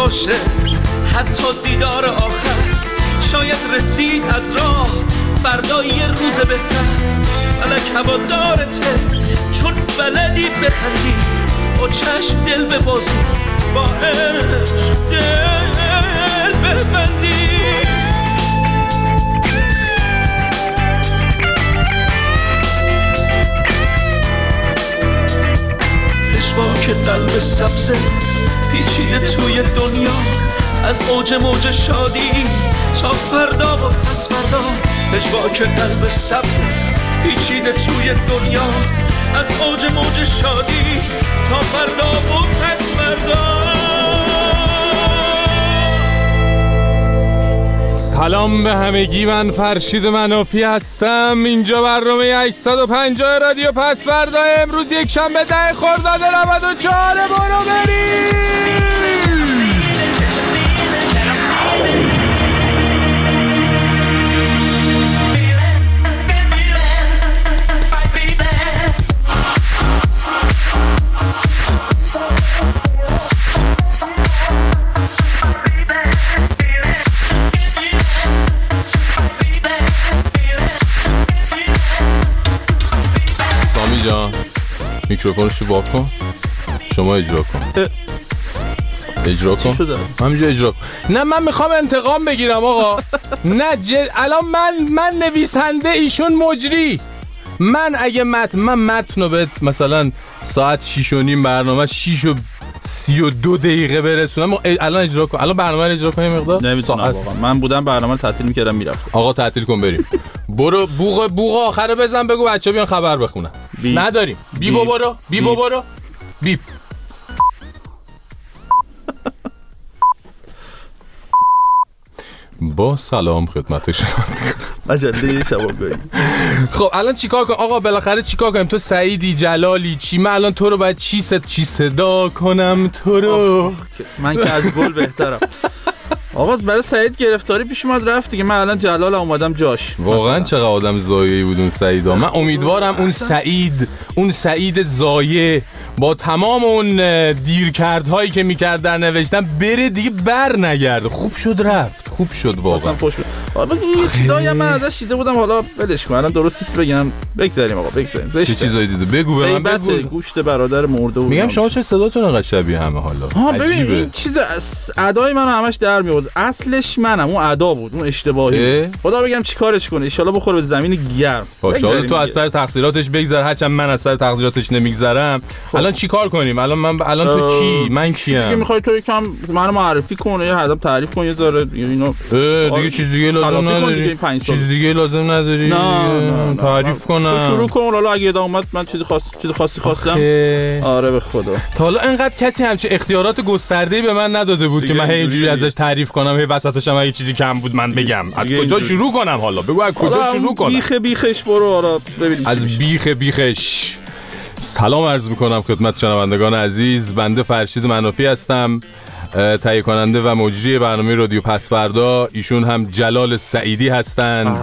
باشه حتی دیدار آخر. شاید رسید از راه فردا یه روز بهتر. فلک هوادارته چون بلدی بخندی، با چشم دل ببازی، با عشق دل ببندی. پشواک قلب سبزت پیچیده توی دنیا، از اوج موج شادی تا فردا و پس فردا. پشواک قلب سبزت پیچیده توی دنیا، از اوج موج شادی تا فردا و پس فردا. سلام به همگی، من فرشید منافی هستم. اینجا برنامه 850 رادیو پس فردا، امروز یک شنبه 10 خرداد 94. برو بریم. میکروفونشو واکن کن، شما اجرا کن. اجرا کن. همینجا اجرا کن. نه من میخوام انتقام بگیرم آقا. نه الان من نویسنده، ایشون مجری. من اگه من متنو بهت مثلا ساعت 6:30 برنامه 6:32 برسونم، الان اجرا کن. الان برنامه رو اجرا کنیم مقدار. نمیتونم واقعا. من بودم برنامه رو تعطیل میکردم میرفتم. آقا تعطیل کن بریم. برو بوق آخر بزن، بگو بچه‌ها بیان خبر بخونن. نداریم. برو. بیپ. با سلام خدمت شما. مجله شبابگاهی. خب الان چیکار کنم آقا؟ بالاخره چیکار کنیم؟ تو سعیدی، جلالی، چی؟ من الان تو رو باید چی صدا کنم تو رو؟ من که از گل بهترم. آقا برای سعید گرفتاری پیش اومد رفت دیگه. من الان جلال اومدم جاش. واقعا چقدر آدم زایه‌ای بود اون سعیدا. من امیدوارم اون سعید زایه با تمام اون دیرکردهایی که میکرد در نوشتن بره دیگه، بر نگرده. خوب شد رفت، خوب شد واقعا. حالا یه چیزایی من ازش دیده بودم، حالا ولش کن. الان درستیش بگم. بگذاریم آقا، بگذاریم. چه چیزایی دیده؟ بگو به من. بگو. گوشت برادر مرده بود. میگم شما چه صداتون انقدر شبیه همه حالا؟ ببین این چیز ادای منو همش در میاد. اصلش منم، اون ادا بود، اون اشتباهی. خدا بگم چیکارش کنه، ان شاءالله بخوره به زمین گرم. باشه تو از سر تقصیراتش بگذر، هرچند من از سر تقصیراتش نمیگذرم. الان چیکار کنیم؟ الان تو کی؟ من کیم؟ دیگه میخوای تو یکم منو معرفی کنه، یا هدف تعریف کن، یه ذره اینو دیگه چیز دیگه لازم نداری. چیز دیگه لازم نداری. تعریف کنم. تو شروع کن. حالا اگه ادامه اومد من چیز خاصی خواستم. آره به خدا. تا حالا انقدر کسی همچین اختیارات گسترده‌ای به من نداده بود که من اینجوری ازش تعریف کنم. هی وسطش هم اگه چیزی کم بود من بگم. از کجا شروع کنم؟ حالا بگو از کجا شروع کنم. بیخش برو. حالا ببینیم از بیخش. سلام عرض میکنم خدمت شنوندگان عزیز. بنده فرشید منافی هستم، تهیه کننده و مجری برنامه رادیو پس فردا. ایشون هم جلال سعیدی هستند،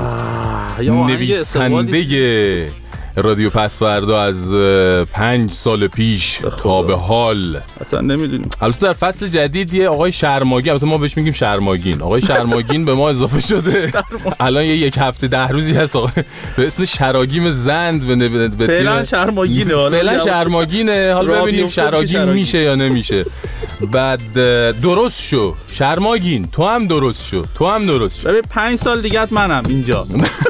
نویسنده رادیو پس فردا از 5 سال پیش تا به حال. اصلا نمیدونیم. البته در فصل جدید یه آقای شرماگین، البته ما بهش میگیم شرماگین، آقای شرماگین به ما اضافه شده. الان یک هفته 10 روزی هست به اسم شراگیم زند به فعلا شرماگینه. فعلا شرماگینه. حالا ببینیم شراگین میشه یا نمیشه. بعد درست شو شرماگین، تو هم درست شو. ببین 5 سال دیگه منم اینجا.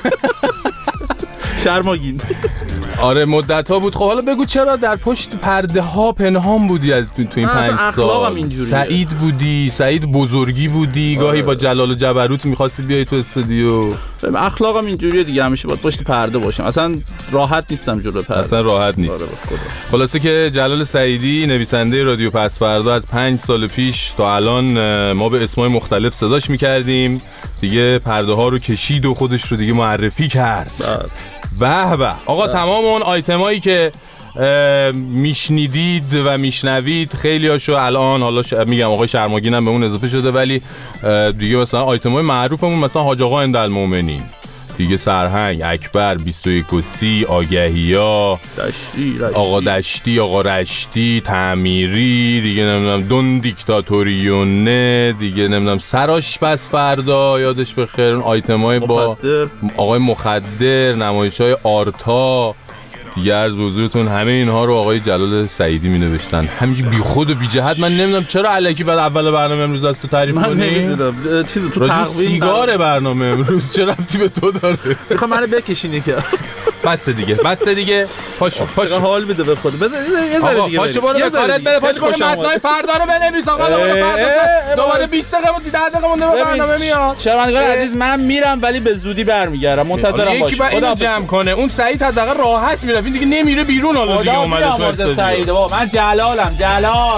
شرماگین. آره مدت ها بود. خب حالا بگو چرا در پشت پرده ها پنهان بودی از تو این 5 سال؟ سعید بودی، سعید بزرگی بودی. گاهی با جلال و جبروت می‌خواستی بیای تو استودیو. اخلاقم اینجوریه دیگه، همیشه باید پشت پرده باشم. اصلا راحت نیستم جلو پرده. اصلا راحت نیست. خلاصه که جلال سعیدی نویسنده رادیو پس فردا از 5 سال پیش تا الان ما به اسمای مختلف صداش می‌کردیم. دیگه پرده ها رو کشید و خودش رو دیگه معرفی کرد. به آقا تمام اون آیتمایی که میشنیدید و میشنوید خیلی هاشو الان حالا میگم آقای شرماگین هم به اون اضافه شده، ولی دیگه مثلا آیتمای معروفمون مثلا حاج آقا اندالمومنین، دیگه سرهنگ، اکبر، 21 آگهیا، آقا دشتی، آقا رشتی، تعمیری، دیگه نمیدونم دون دیکتاتوریونه، دیگه نمیدونم سرآشپز فردا یادش بخیر، اون آیتمای با آقای مخدر، نمایش‌های آرتا دیگه. عرض به حضورتون همه اینها رو آقای جلال سعیدی می نوشتن همینجوری بی خود و بی جهت. من نمیدونم چرا الکی بعد اول برنامه امروز از تو تعریف کنی. من نمیدونم چیزی تو تقویم سیگار برنامه امروز چه ربطی به تو داره؟ میخوام منو بکشینی که بس دیگه پاشو حال میده به خود. بذار یه ذره دیگه پاشو برو به کارت بره، پاشو برو متنای فردا رو بنویس آقا. دوباره 20 دقیقه بود 10 دقیقه مونده به برنامه میاد. شنوندگان عزیز من میرم ولی به زودی برمیگردم، منتظرم باشید. خدا جمع کنه اون سعید حداقل راحت میره، این دیگه نمیره بیرون. حالا دیگه اومده تو استودیو. من جلالم جلال.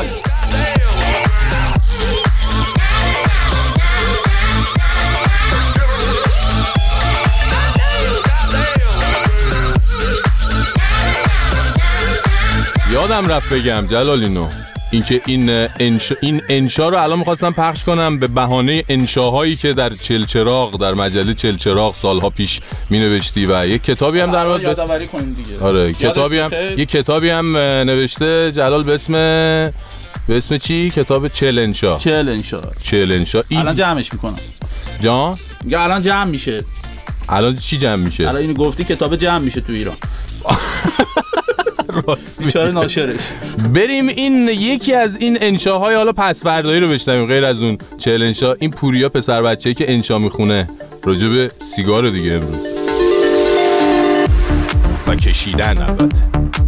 یادم رفت بگم جلالینو اینکه این انشا رو الان می‌خواستم پخش کنم به بهانه انشاهایی که در چلچراغ، در مجله چلچراغ سالها پیش می‌نوشتی و یک کتابی هم در واقع یادآوری کنیم دیگه. آره یک کتابی هم نوشته جلال به اسم چی؟ کتاب چلنشا. الان جمعش میکنم. جان؟ الان جمع میشه. الان چی جمع میشه؟ الان اینو گفتی کتاب جمع میشه تو ایران. چرا ناشرش بریم این یکی از این انشاهای حالا پسوردایی رو بشنویم. غیر از اون چلنشا، این پوریا پسر بچه‌ای که انشا میخونه راجع به سیگار دیگه امروز و کشیدن. البته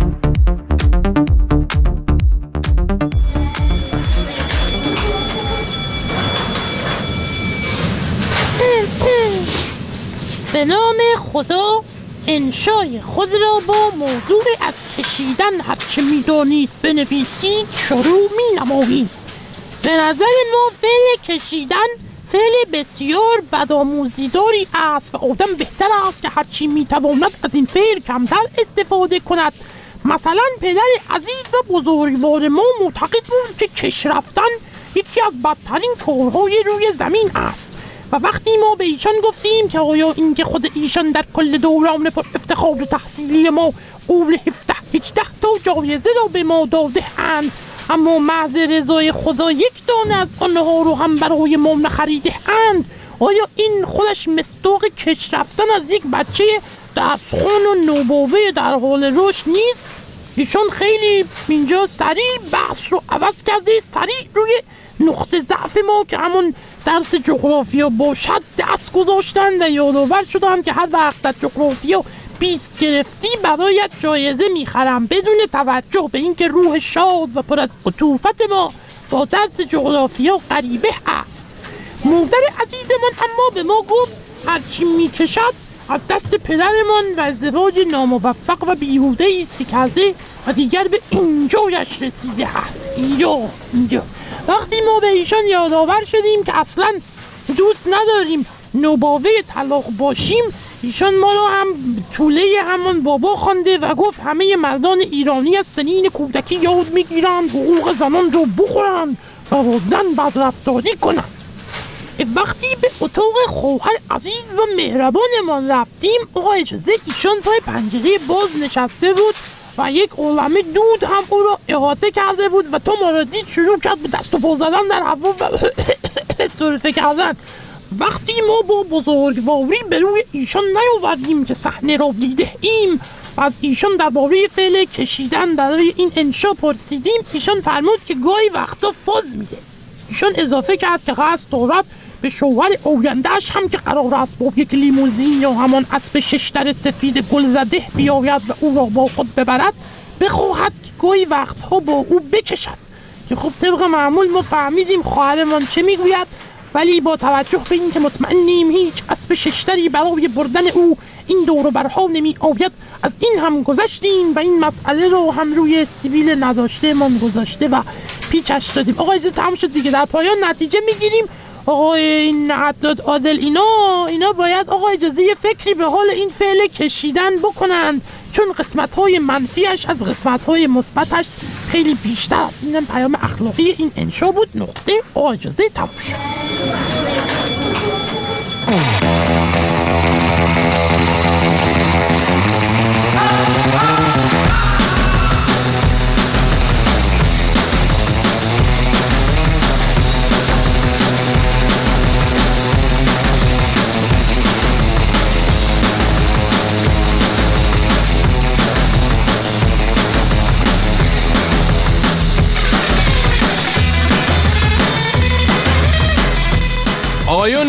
به نام خدا انشای خود را با موضوع از کشیدن هرچه می‌دانید بنویسید شروع می‌نماییم. به نظر ما فعل کشیدن فعل بسیار بدآموزیداری است و آدم بهتر است که هرچی می‌تواند از این فعل کمتر استفاده کند. مثلا پدر عزیز و بزرگوار ما معتقد بود که کش رفتن یکی از بدترین کارهای روی زمین است و وقتی ما به ایشان گفتیم که آیا اینکه خود ایشان در کل دوران پر افتخار تحصیلی ما قول 17-18 تا جایزه را به ما داده اند اما محض رضای خدا یک دانه از آنها رو هم برای ما نخریده اند، آیا این خودش مصداق کش رفتن از یک بچه دستخوان و نوباوه در حال رشد نیست؟ ایشان خیلی اینجا سریع بحث رو عوض کرده، سریع روی نقطه ضعف ما که همون درس جغرافیا باشد دست گذاشتن و یادآور شدن که هر وقت در جغرافیا 20 گرفتی برایت جایزه میخرم، بدون توجه به اینکه روح شاد و پر از عطوفت ما با درس جغرافیا غریبه است. مادر عزیزمان اما به ما گفت هرچی میکشد از دست پدرمان و ازدواج ناموفق و بیهوده ایست کرده و دیگر به اینجایش رسیده است. اینجا وقتی ما به ایشان یادآور شدیم که اصلا دوست نداریم نوباوه طلاق باشیم، ایشان ما رو هم طوله همان بابا خوانده و گفت همه مردان ایرانی از سنین کودکی یاد میگیرند حقوق زنان رو بخورند و با زن بدرفتاری کنند. وقتی به اتاق خواهر عزیز و مهربانمان رفتیم، آقا اجازه ایشان پای پنجره باز نشسته بود و یک عالمه دود هم او را احاطه کرده بود و تو ما را دید شروع کرد به دست و پا زدن در هوا و سرفه کردن. وقتی ما با بزرگواری به روی ایشان نیاوردیم که صحنه را دیده ایم و از ایشان درباره فعل کشیدن برای این انشا پرسیدیم، ایشان فرمود که گاهی وقتا فاز میده. ایشان اضافه کرد که قصد دارد به شوهر آینده‌اش هم که قرار است با یک لیموزین یا همان اسب 6 در سفید گل زده بیاید و او را با خود ببرد، بخواهد که گاهی وقتها با او بکشد. که خب طبق معمول ما فهمیدیم خواهرمان چه میگوید، ولی با توجه به این که مطمئنیم هیچ اسب 6 دری برای بردن او این دور و برها نمی آید، از این هم گذشتیم و این مسئله رو هم روی سیبیل نداشته من گذاشته و پیچش دادیم. آقا اجازه تمام شد دیگه، در پایان نتیجه میگیریم. آقا این عدد عادل اینا باید آقا اجازه یه فکری به حال این فعل کشیدن بکنند، چون قسمت‌های منفیش از قسمت‌های مثبتش خیلی بیشتر است. اینم پیام اخلاقی این انشا بود. نقطه. آقا اجازه تمام شد.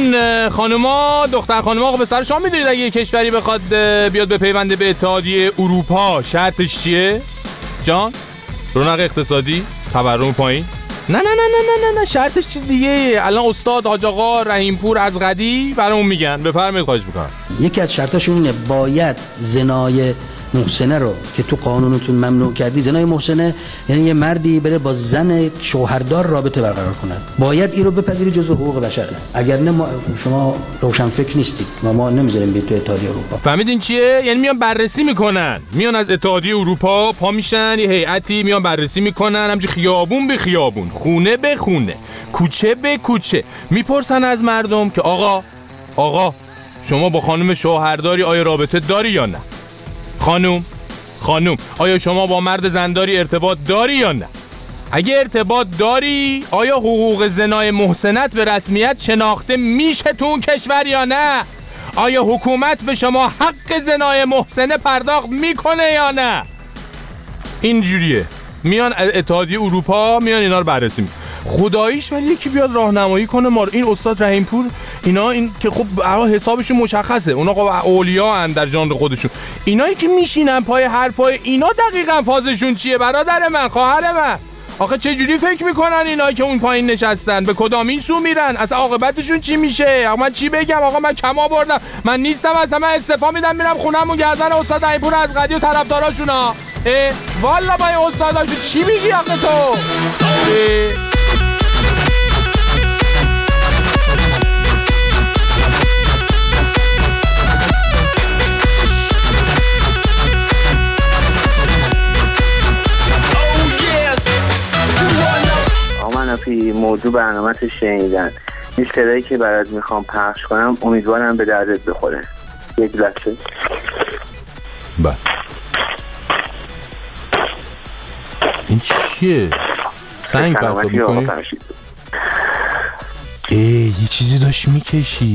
این خانوما دختر خانوما به سر شما میدونید اگه کشوری بخواد بیاد به پیونده به اتحادیه اروپا شرطش چیه؟ جان؟ رونق اقتصادی؟ تورم پایین؟ نه شرطش چیز دیگه. الان استاد حاج آقا رحیمپور از قدی برامون میگن. بفرمایید خواهش میکنم. یکی از شرطاشون اینه باید زنای محسنه رو که تو قانونتون ممنوع کردی، زنای محسنه یعنی یه مردی بره با زن شوهردار رابطه برقرار کنه، باید این رو بپذیری جزء حقوق بشر. اگر نه شما روشن فکر نیستید ما نمیذاریم بیاید تو اتحادیه اروپا. فهمیدین چیه؟ یعنی میان بررسی میکنن، میان از اتحادیه اروپا پا میشن، یه هیئتی میان بررسی میکنن، همچه خیابون به خیابون، خونه به خونه، کوچه به کوچه، میپرسن از مردم که آقا شما با خانم شوهرداری آیا رابطه داری یا نه؟ خانوم آیا شما با مرد زنداری ارتباط داری یا نه؟ اگه ارتباط داری آیا حقوق زنای محسنت به رسمیت شناخته میشه تو اون کشور یا نه؟ آیا حکومت به شما حق زنای محسنه پرداخت میکنه یا نه؟ اینجوریه. میان اتحادیه اروپا میان اینا رو بررسی میکنن. خداییش ولی یکی بیاد راهنمایی کنه ما. این استاد رحیمپور اینا این که خب حسابشون مشخصه، اونا خب اولیا ان در ژانر خودشون. اینایی که میشینن پای حرفای اینا دقیقاً فازشون چیه برادر من، خواهر من؟ آخه چه جوری فکر میکنن اینا که اون پایین نشستن؟ به کدام این سو میرن؟ اصلا عاقبتشون چی میشه؟ آقا من چی بگم؟ آقا من کم آوردم، من نیستم، اصلا من استعفا میدم میرم خونم و گردن استاد رحیمپور از قدی و طرفداراشونا. والا با این استاداشو چی میگی آخه تو؟ منافی موضوع برنامه تو شنیدن، این صدایی که برات میخوام پخش کنم امیدوارم به دردت بخوره. یک لحظه. بله این چیه؟ سنگ پرتاب میکنی؟ یه چیزی داشت میکشی.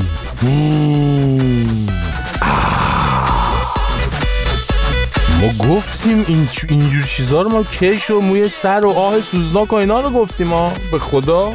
ما گفتیم اینجور چیزا رو، ما کش و موی سر و آه سوزناک و اینا رو گفتیم ها. به خدا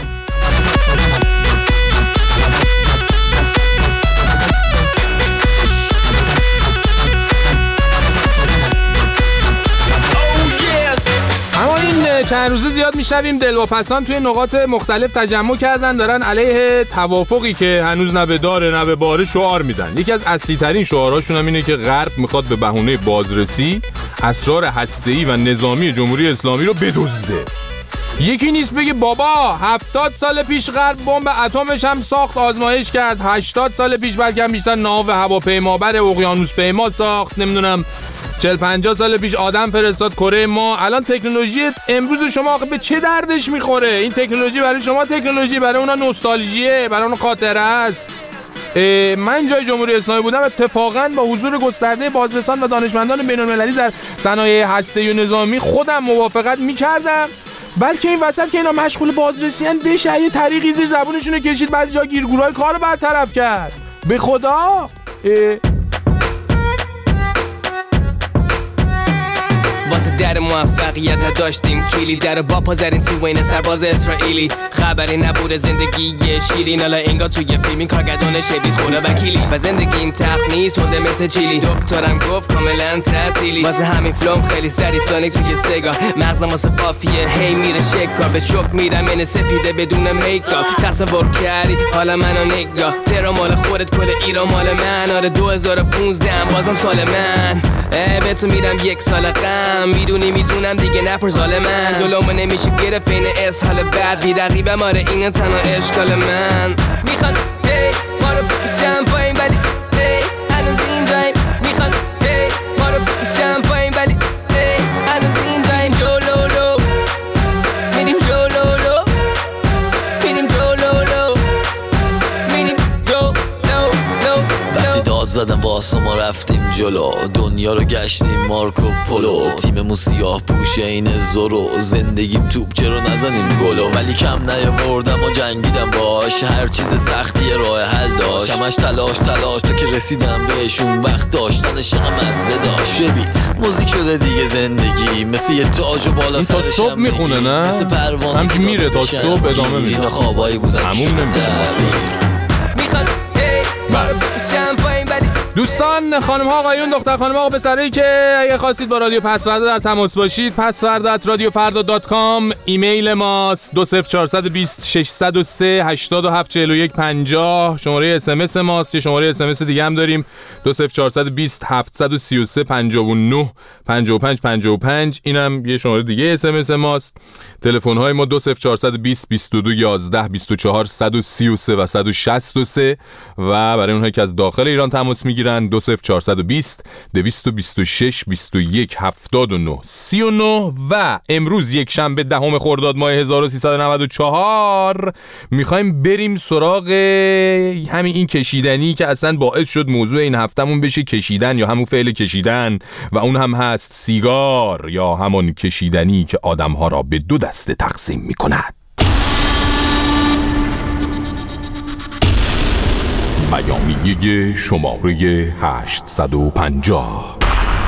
چند روزه زیاد میشنویم دلواپسان توی نقاط مختلف تجمع کردن، دارن علیه توافقی که هنوز نه به داره نه به باره شعار میدن. یکی از اصلی ترین شعارهاشون هم اینه که غرب میخواد به بهونه بازرسی اسرار هسته‌ای و نظامی جمهوری اسلامی رو بدزده. یکی نیست بگه بابا 70 سال پیش غرب بمب اتمش هم ساخت، آزمایش کرد، 80 سال پیش بلکه بیشتر ناو هواپیمابر اقیانوس پیما ساخت، نمیدونم 40-50 سال پیش آدم فرستاد کره ما. الان تکنولوژی امروز شما آخه به چه دردش میخوره؟ این تکنولوژی برای شما تکنولوژی، برای اونا نوستالژیه، برای اونا خاطره است. من جای جمهوری اسلامی بودم اتفاقا با حضور گسترده بازرسان و دانشمندان بین‌المللی در صنایع هسته‌ای و نظامی خودم موافقت میکردم، بلکه این وسط که اینا مشغول بازرسی ان بشه یه طریقی زیر زبونشون کشید، بعضی جا گیرگورای کارو برطرف کرد. به خدا واسه در موفقیت نداشتیم کلی، در با پا زدیم تو این سرباز اسرائیلی. خبری نبوده زندگی شیرین، حالا انگار توی فیلمی کارگردان شبیز خدا وکیلی. و زندگی این تق نیست تنده مثل چیلی، دکترم گفت کاملا تعطیلی. واسه همین فلوم خیلی سری سانیک توی سگا، مغزم واسه قافیه هی میره شکار، به شک میرم این سپیده بدون میکاپ. تصور کردی حالا منو نگاه، ترا مال خودت کل ایران مال من. آره 2015 بازم سال من، به تو میرم یک سال غم، میدونم دیگه نپر ظالمن. جلومو نمیشه گرفت این اسحال بد، بی رقیبم آره این تنها اشکال من. میخوان ما رو بکشم پایین ولی هنوز این دایم. میخوان ما رو بکشم پایین ولی هنوز این دایم. جلولو میریم، جلولو میریم، جلولو میریم، جلولو. وقتی داد زدم واسه ما رفتیم جلو، دنیا رو گشتیم مارکو پولو. تیممون سیاه پوشه این زورو، زندگیم توپ چرا نزنیم گلو. ولی کم نیاوردم و جنگیدم باش، هر چیز سختی راه حل داشت. همش تلاش تو که رسیدم بهشون، وقت داشتنش چقدر مزه داشت. ببین موزیک شده دیگه زندگی، مثل یه تاج و بالا سرشم. این تا صبح میخونه نه؟ همچی میره تا صبح ادامه میده. خوابایی بودن همون نمیشه. خانم ما رو بکشم پایین ولی دوستان، خانم ها، آقایون، دختر خانم ها و پسرایی که اگه خواستید با رادیو پسوردا در تماس باشید، pasvarda@radiofarda.com ایمیل ماست. 20420 603 8741 50 شماره اس ام اس ماست. یه شماره اس ام اس دیگه هم داریم 20420 733 59 55 55 اینم یه شماره دیگه اس ام اس ماست. تلفن های ما 20420 22 11 24 133 و 163 و برای اونهایی که از داخل ایران تماس میگیرن 20420 226 21 79 39 و امروز یک شنبه 10 خرداد ماه 1394 میخوایم بریم سراغ همین این کشیدنی که اصلا باعث شد موضوع این هفتمون بشه کشیدن یا همون فعل کشیدن و اون هم هست سیگار یا همون کشیدنی که آدمها را به دو دسته تقسیم میکند. بیانیه شماره 850.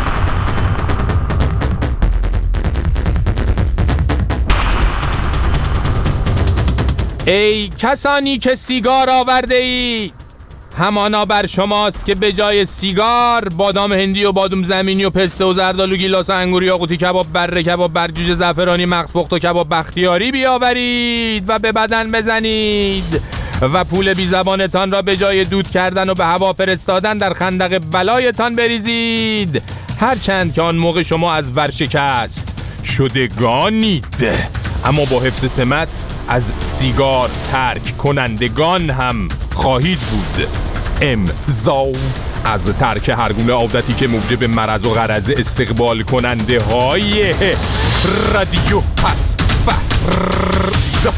ای کسانی که سیگار آورده اید، همانا بر شماست که به جای سیگار بادام هندی و بادام زمینی و پسته و زردآلو گیلاس انگوری یاقوتی کباب بره کباب برجوجه زعفرانی مغز پخت و کباب بختیاری بیاورید و به بدن بزنید و پول بی زبانتان را به جای دود کردن و به هوا فرستادن در خندق بلایتان بریزید، هرچند که آن موقع شما از ورشکست شدگانید اما با حفظ سمت از سیگار ترک کنندگان هم خواهید بود. امضا از ترک هر گونه عادتی که موجب مرض و غرض استقبال کننده های رادیو پسوردا.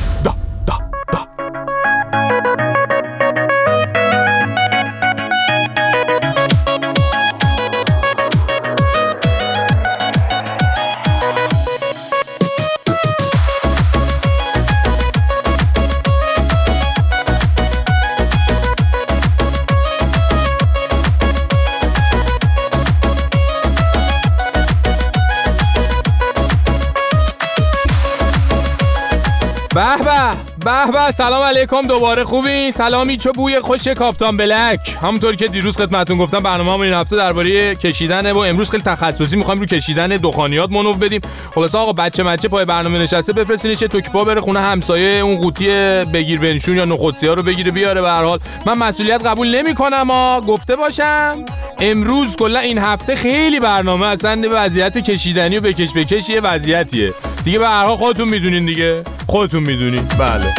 به به سلام علیکم دوباره، خوبی؟ سلامی چه بوی خوش کاپتان بلک. همونطور که دیروز خدمتتون گفتم برنامه‌مون این هفته درباره کشیدنه و امروز خیلی تخصصی می‌خوایم رو کشیدن دخانیات منو بدیم. خلاص آقا بچه پای برنامه نشسته بفرستینش توک پا بره خونه همسایه اون قوطی بگیر بنشون یا نخودسیا رو بگیره بیاره. به هر حال من مسئولیت قبول نمی‌کنم گفته باشم. امروز کلا این هفته خیلی برنامه اصلا وضعیت کشیدنی و بکش یه وضعیتیه دیگه. به هر حال خودتون میدونین دیگه، خودتون میدونین. بله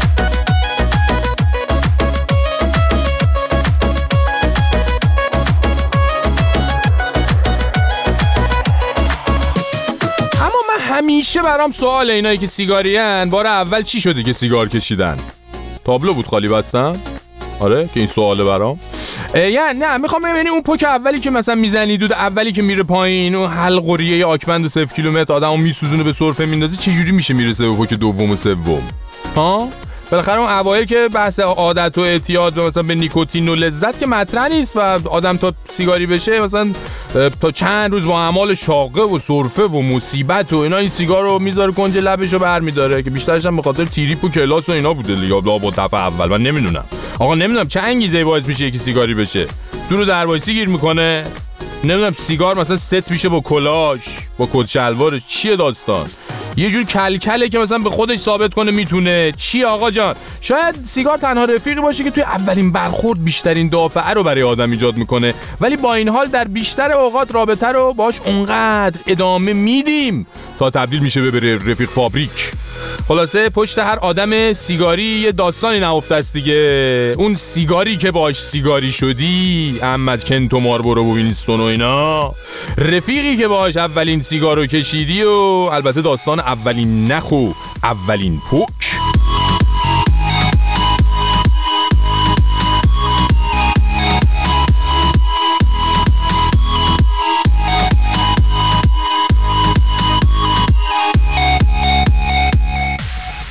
همیشه برام سوال اینایی که سیگارین، بار اول چی شده که سیگار کشیدن؟ تابلو بود خالی بستن؟ آره که این سواله برام. یعنی نه میخوام ببینی اون پوک اولی که مثلا میزنی دود اولی که میره پایین، اون حلقوریه آکمند و 0 کیلومتر آدمو میسوزونه به سرفه میندازه، چه جوری میشه میرسه به پوک دوم و سوم؟ ها بالاخره اون اوایل که بحث عادت و اعتیاد مثلا به نیکوتین و لذت که مطرح نیست و آدم تا سیگاری بشه مثلا تا چند روز با اعمال شاقه و سرفه و مصیبت و اینا این سیگار رو میذاره کنج لبشو برمی‌داره که بیشترش هم به خاطر تریپ و کلاس و اینا بوده یا با دفعه اول. من نمیدونم آقا، نمیدونم چه انگیزه‌ای باعث میشه یکی سیگاری بشه. تو رو دروایسی گیر میکنه، نمیدونم سیگار مثلا ست میشه با کلاش با کت شلوار، چیه داستان؟ یه جور کلکله که مثلا به خودش ثابت کنه میتونه. چی آقا جان؟ شاید سیگار تنها رفیقی باشه که توی اولین برخورد بیشترین دافعه رو برای آدم ایجاد میکنه، ولی با این حال در بیشتر اوقات رابطه رو باش اونقدر ادامه میدیم تا تبدیل میشه به رفیق فابریک. خلاصه پشت هر آدم سیگاری یه داستانی نهفته است دیگه. اون سیگاری که باش سیگاری شدی، هم از کنتو ماربورو و وینستون و اینا، رفیقی که باش اولین سیگارو کشیدی و البته داستان اولین نخ و اولین پوک.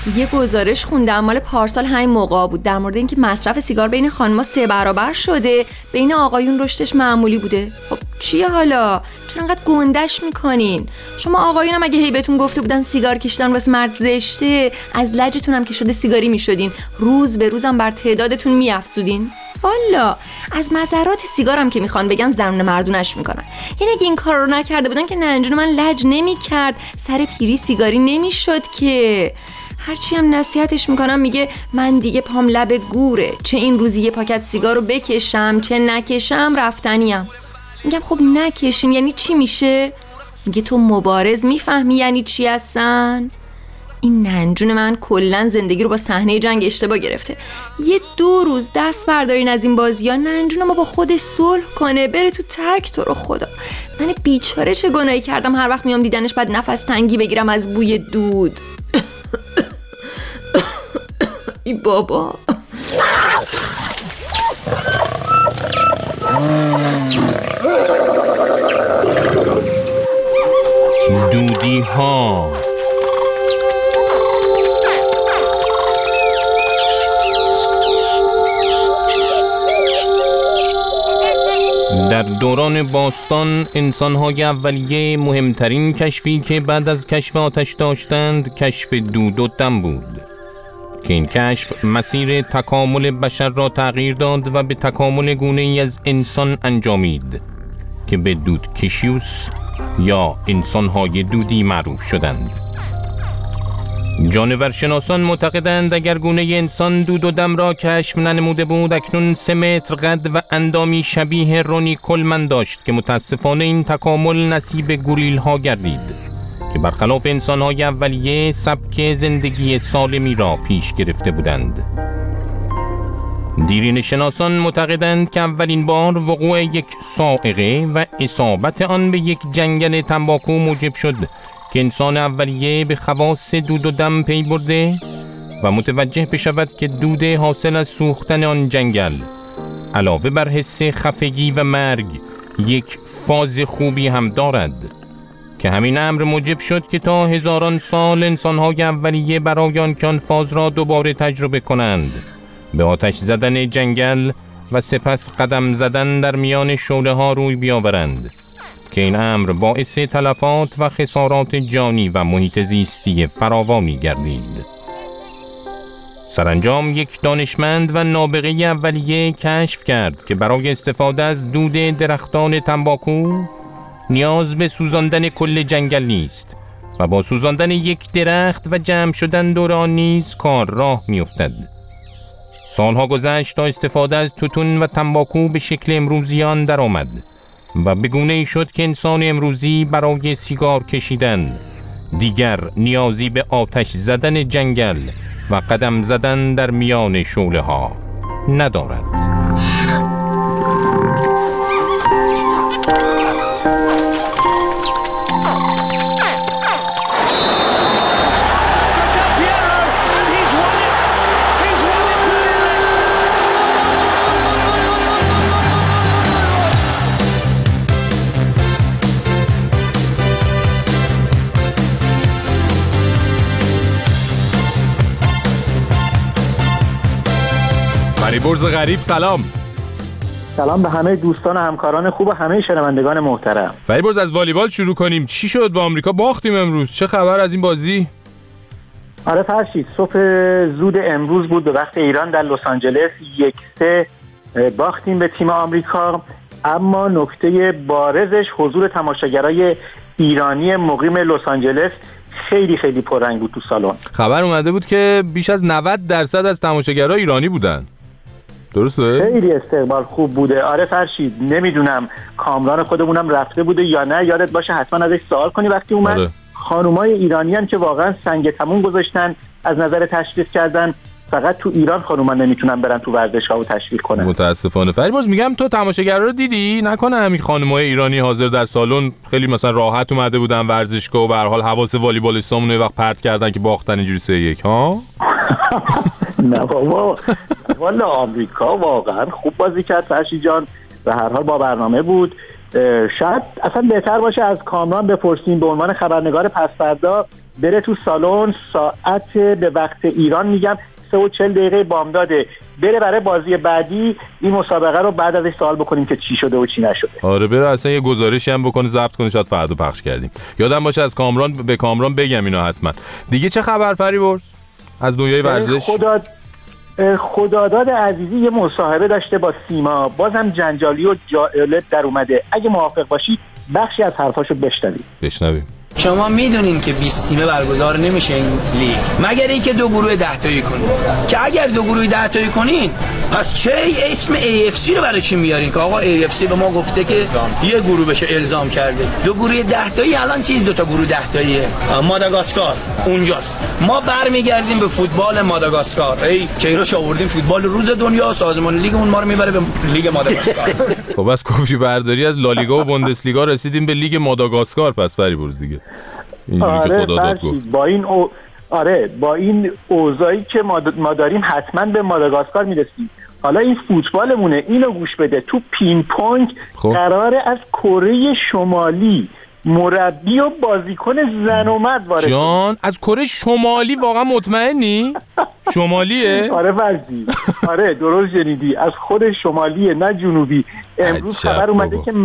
یه گزارش خوندم مال پارسال همین موقع بود در مورد اینکه مصرف سیگار بین خانم‌ها 3 برابر شده، بین آقایون رشدش معمولی بوده. خب چیه حالا؟ چرا انقدر گندش میکنین؟ شما آقایون هم اگه هی بهتون گفته بودن سیگار کشیدن واسه مرد زشته، از لجتون هم که شده سیگاری میشدین، روز به روزم بر تعدادتون میافزودین. والا از مضرات سیگارم که میخوان بگن زنون مردونش میکنن. یعنی اگه این کار رو نکرده بودن که ننجون من لج نمیکرد، سر پیری سیگاری نمیشد که. هرچی هم نصیحتش میکنم میگه من دیگه پام لب گوره، چه این روزی یه پاکت سیگار رو بکشم چه نکشم رفتنیم. میگم خب نکشین یعنی چی میشه؟ میگه تو مبارز میفهمی یعنی چی هستن؟ این ننجون من کلن زندگی رو با صحنه جنگ اشتباه گرفته. یه 2 روز دست بردارین از این بازی ها، ننجون ما با خود صلح کنه، بره تو ترک. تو رو خدا من بیچاره چه گناهی کردم هر وقت میام دیدنش بعد نفس تنگی بگیرم از بوی دود. ای بابا دودی ها. در دوران باستان انسان‌های اولیه مهمترین کشفی که بعد از کشف آتش داشتند کشف دود و دم بود که این کشف مسیر تکامل بشر را تغییر داد و به تکامل گونه‌ای از انسان انجامید که به دودکشیوس یا انسان‌های دودی معروف شدند. جانورشناسان معتقدند اگر گونه انسان دود و دم را کشف ننموده بود اکنون 3 متر قد و اندامی شبیه رونی کولمن داشت که متاسفانه این تکامل نصیب گوریل ها گردید که برخلاف انسان های اولیه سبک زندگی سالمی را پیش گرفته بودند. دیرین شناسان معتقدند که اولین بار وقوع یک صاعقه و اصابت آن به یک جنگل تنباکو موجب شد که انسان اولیه به خواص دود و دم پی برده و متوجه بشود که دود حاصل از سوختن آن جنگل علاوه بر حس خفگی و مرگ یک فاز خوبی هم دارد که همین امر موجب شد که تا هزاران سال انسان‌های اولیه برای آنکه آن فاز را دوباره تجربه کنند به آتش زدن جنگل و سپس قدم زدن در میان شعله‌ها روی بیاورند که این امر باعث تلفات و خسارات جانی و محیط زیستی فراوانی گردید. سرانجام یک دانشمند و نابغه اولیه کشف کرد که برای استفاده از دود درختان تنباکو نیاز به سوزاندن کل جنگل نیست و با سوزاندن یک درخت و جمع شدن دور آن نیز کار راه می‌افتد. سالها گذشت تا استفاده از توتون و تنباکو به شکل امروزی آن درآمد و به گونه‌ای شد که انسان امروزی برای سیگار کشیدن دیگر نیازی به آتش زدن جنگل و قدم زدن در میان شعله‌ها ندارد. فریبرز غریب سلام. سلام به همه دوستان و همکاران خوب و همه شنوندگان محترم. فریبرز از والیبال شروع کنیم. چی شد با آمریکا باختیم امروز؟ چه خبر از این بازی؟ آره فرشید، صبح زود امروز بود به وقت ایران در لس آنجلس 1-3 باختیم به تیم آمریکا، اما نکته بارزش حضور تماشاگرای ایرانی مقیم لس آنجلس خیلی خیلی پررنگ بود تو سالن. خبر اومده بود که بیش از 90% از تماشاگرها ایرانی بودن. درسته؟ خیلی استقبال خوب بوده. آره فرشید، نمیدونم کامران خودمونم رفته بوده یا نه، یادت باشه حتما ازش سوال کنی وقتی اومد. آره. خانومای ایرانیان که واقعا سنگ تموم گذاشتن از نظر تشویق کردن، فقط تو ایران خانوما نمیتونن برن تو ورزشگاه و تشویق کنن. متاسفانه. فریبرز میگم تو تماشاگرها رو دیدی؟ نکنه همین خانمای ایرانی حاضر در سالن خیلی مثلا راحت اومده بودن ورزشگاه و به هر حال حواس والیبالیستامون یه وقت پرت کردن که باختن اینجوری 3-1 ها؟ نه بابا، والا آمریکا واقعا خوب بازی کرد فرشید جان، به هر حال با برنامه بود. شاید اصلا بهتر باشه از کامران بپرسیم به عنوان خبرنگار پس‌فردا بره تو سالن ساعت به وقت ایران میگم 3:40 بامداده، بره برای بازی بعدی این مسابقه رو بعد ازش سوال بکنیم که چی شده و چی نشده. آره بره اصلا یه گزارشی هم بکنه ضبط کنه، شاید فردا پخش کردیم. یادم باشه از کامران به کامران بگم اینو حتما. دیگه چه خبر فریبرز از دنیای ورزش؟ خداداد عزیزی یه مصاحبه داشته با سیما، بازم جنجالی و جالب در اومده. اگه موافق باشی بخشی از حرفاشو بشنویم. شما میدونین که 20 تیمه برگزار نمیشه این لیگ مگر اینکه 2 گروه 10 تایی کنید، که اگر 2 گروه 10 تایی کنید پس چه اسم AFC رو برای چی میارین که آقا AFC به ما گفته که یه گروه بشه، الزام کرده 2 گروه 10 تایی. الان چیز 2 تا گروه 10 تاییه. ماداگاسکار اونجاست، ما برمیگردیم به فوتبال ماداگاسکار. ای کیروش آوردیم فوتبال روز دنیا، سازمان لیگ اون ما رو میبره به لیگ ماداگاسکار. خب بس کپی برداری از لالیگا و بوندسلیگا رسیدیم به لیگ ماداگاسکار. پس فریبرز دیگه اینجوری که خدا داد گفت. با این اوضاعی که ما داریم حتما به ماداگاسکار میرسیم. حالا این فوتبالمونه، اینو گوش بده. تو پینگ پونگ قراره از کره شمالی مربی و بازیکن زن و مرد وارد جان از کره شمالی واقعا مطمئنی؟ شمالیه؟ آره فرضی. آره درست شنیدی، از خود شمالیه نه جنوبی. امروز خبر اومده که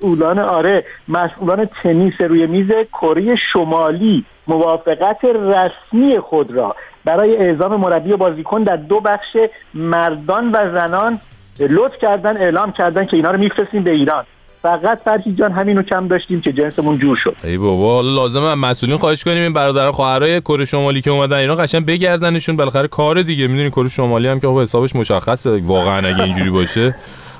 مسئولان تنیس روی میز کره شمالی موافقت رسمی خود را برای اعزام مربی و بازیکن در 2 بخش مردان و زنان لطف کردن، اعلام کردن که اینا رو میفرستیم به ایران. فقط فرشید جان همینو کم داشتیم که جنسمون جور شد. ای بابا لازمه مسئولین خواهش کنیم این برادر خواهرای کره شمالی که اومدن ایران قشنگ بگردنشون، بالاخره کار دیگه. میدونین کره شمالی هم که حسابش مشخصه واقعا اگه اینجوری باشه.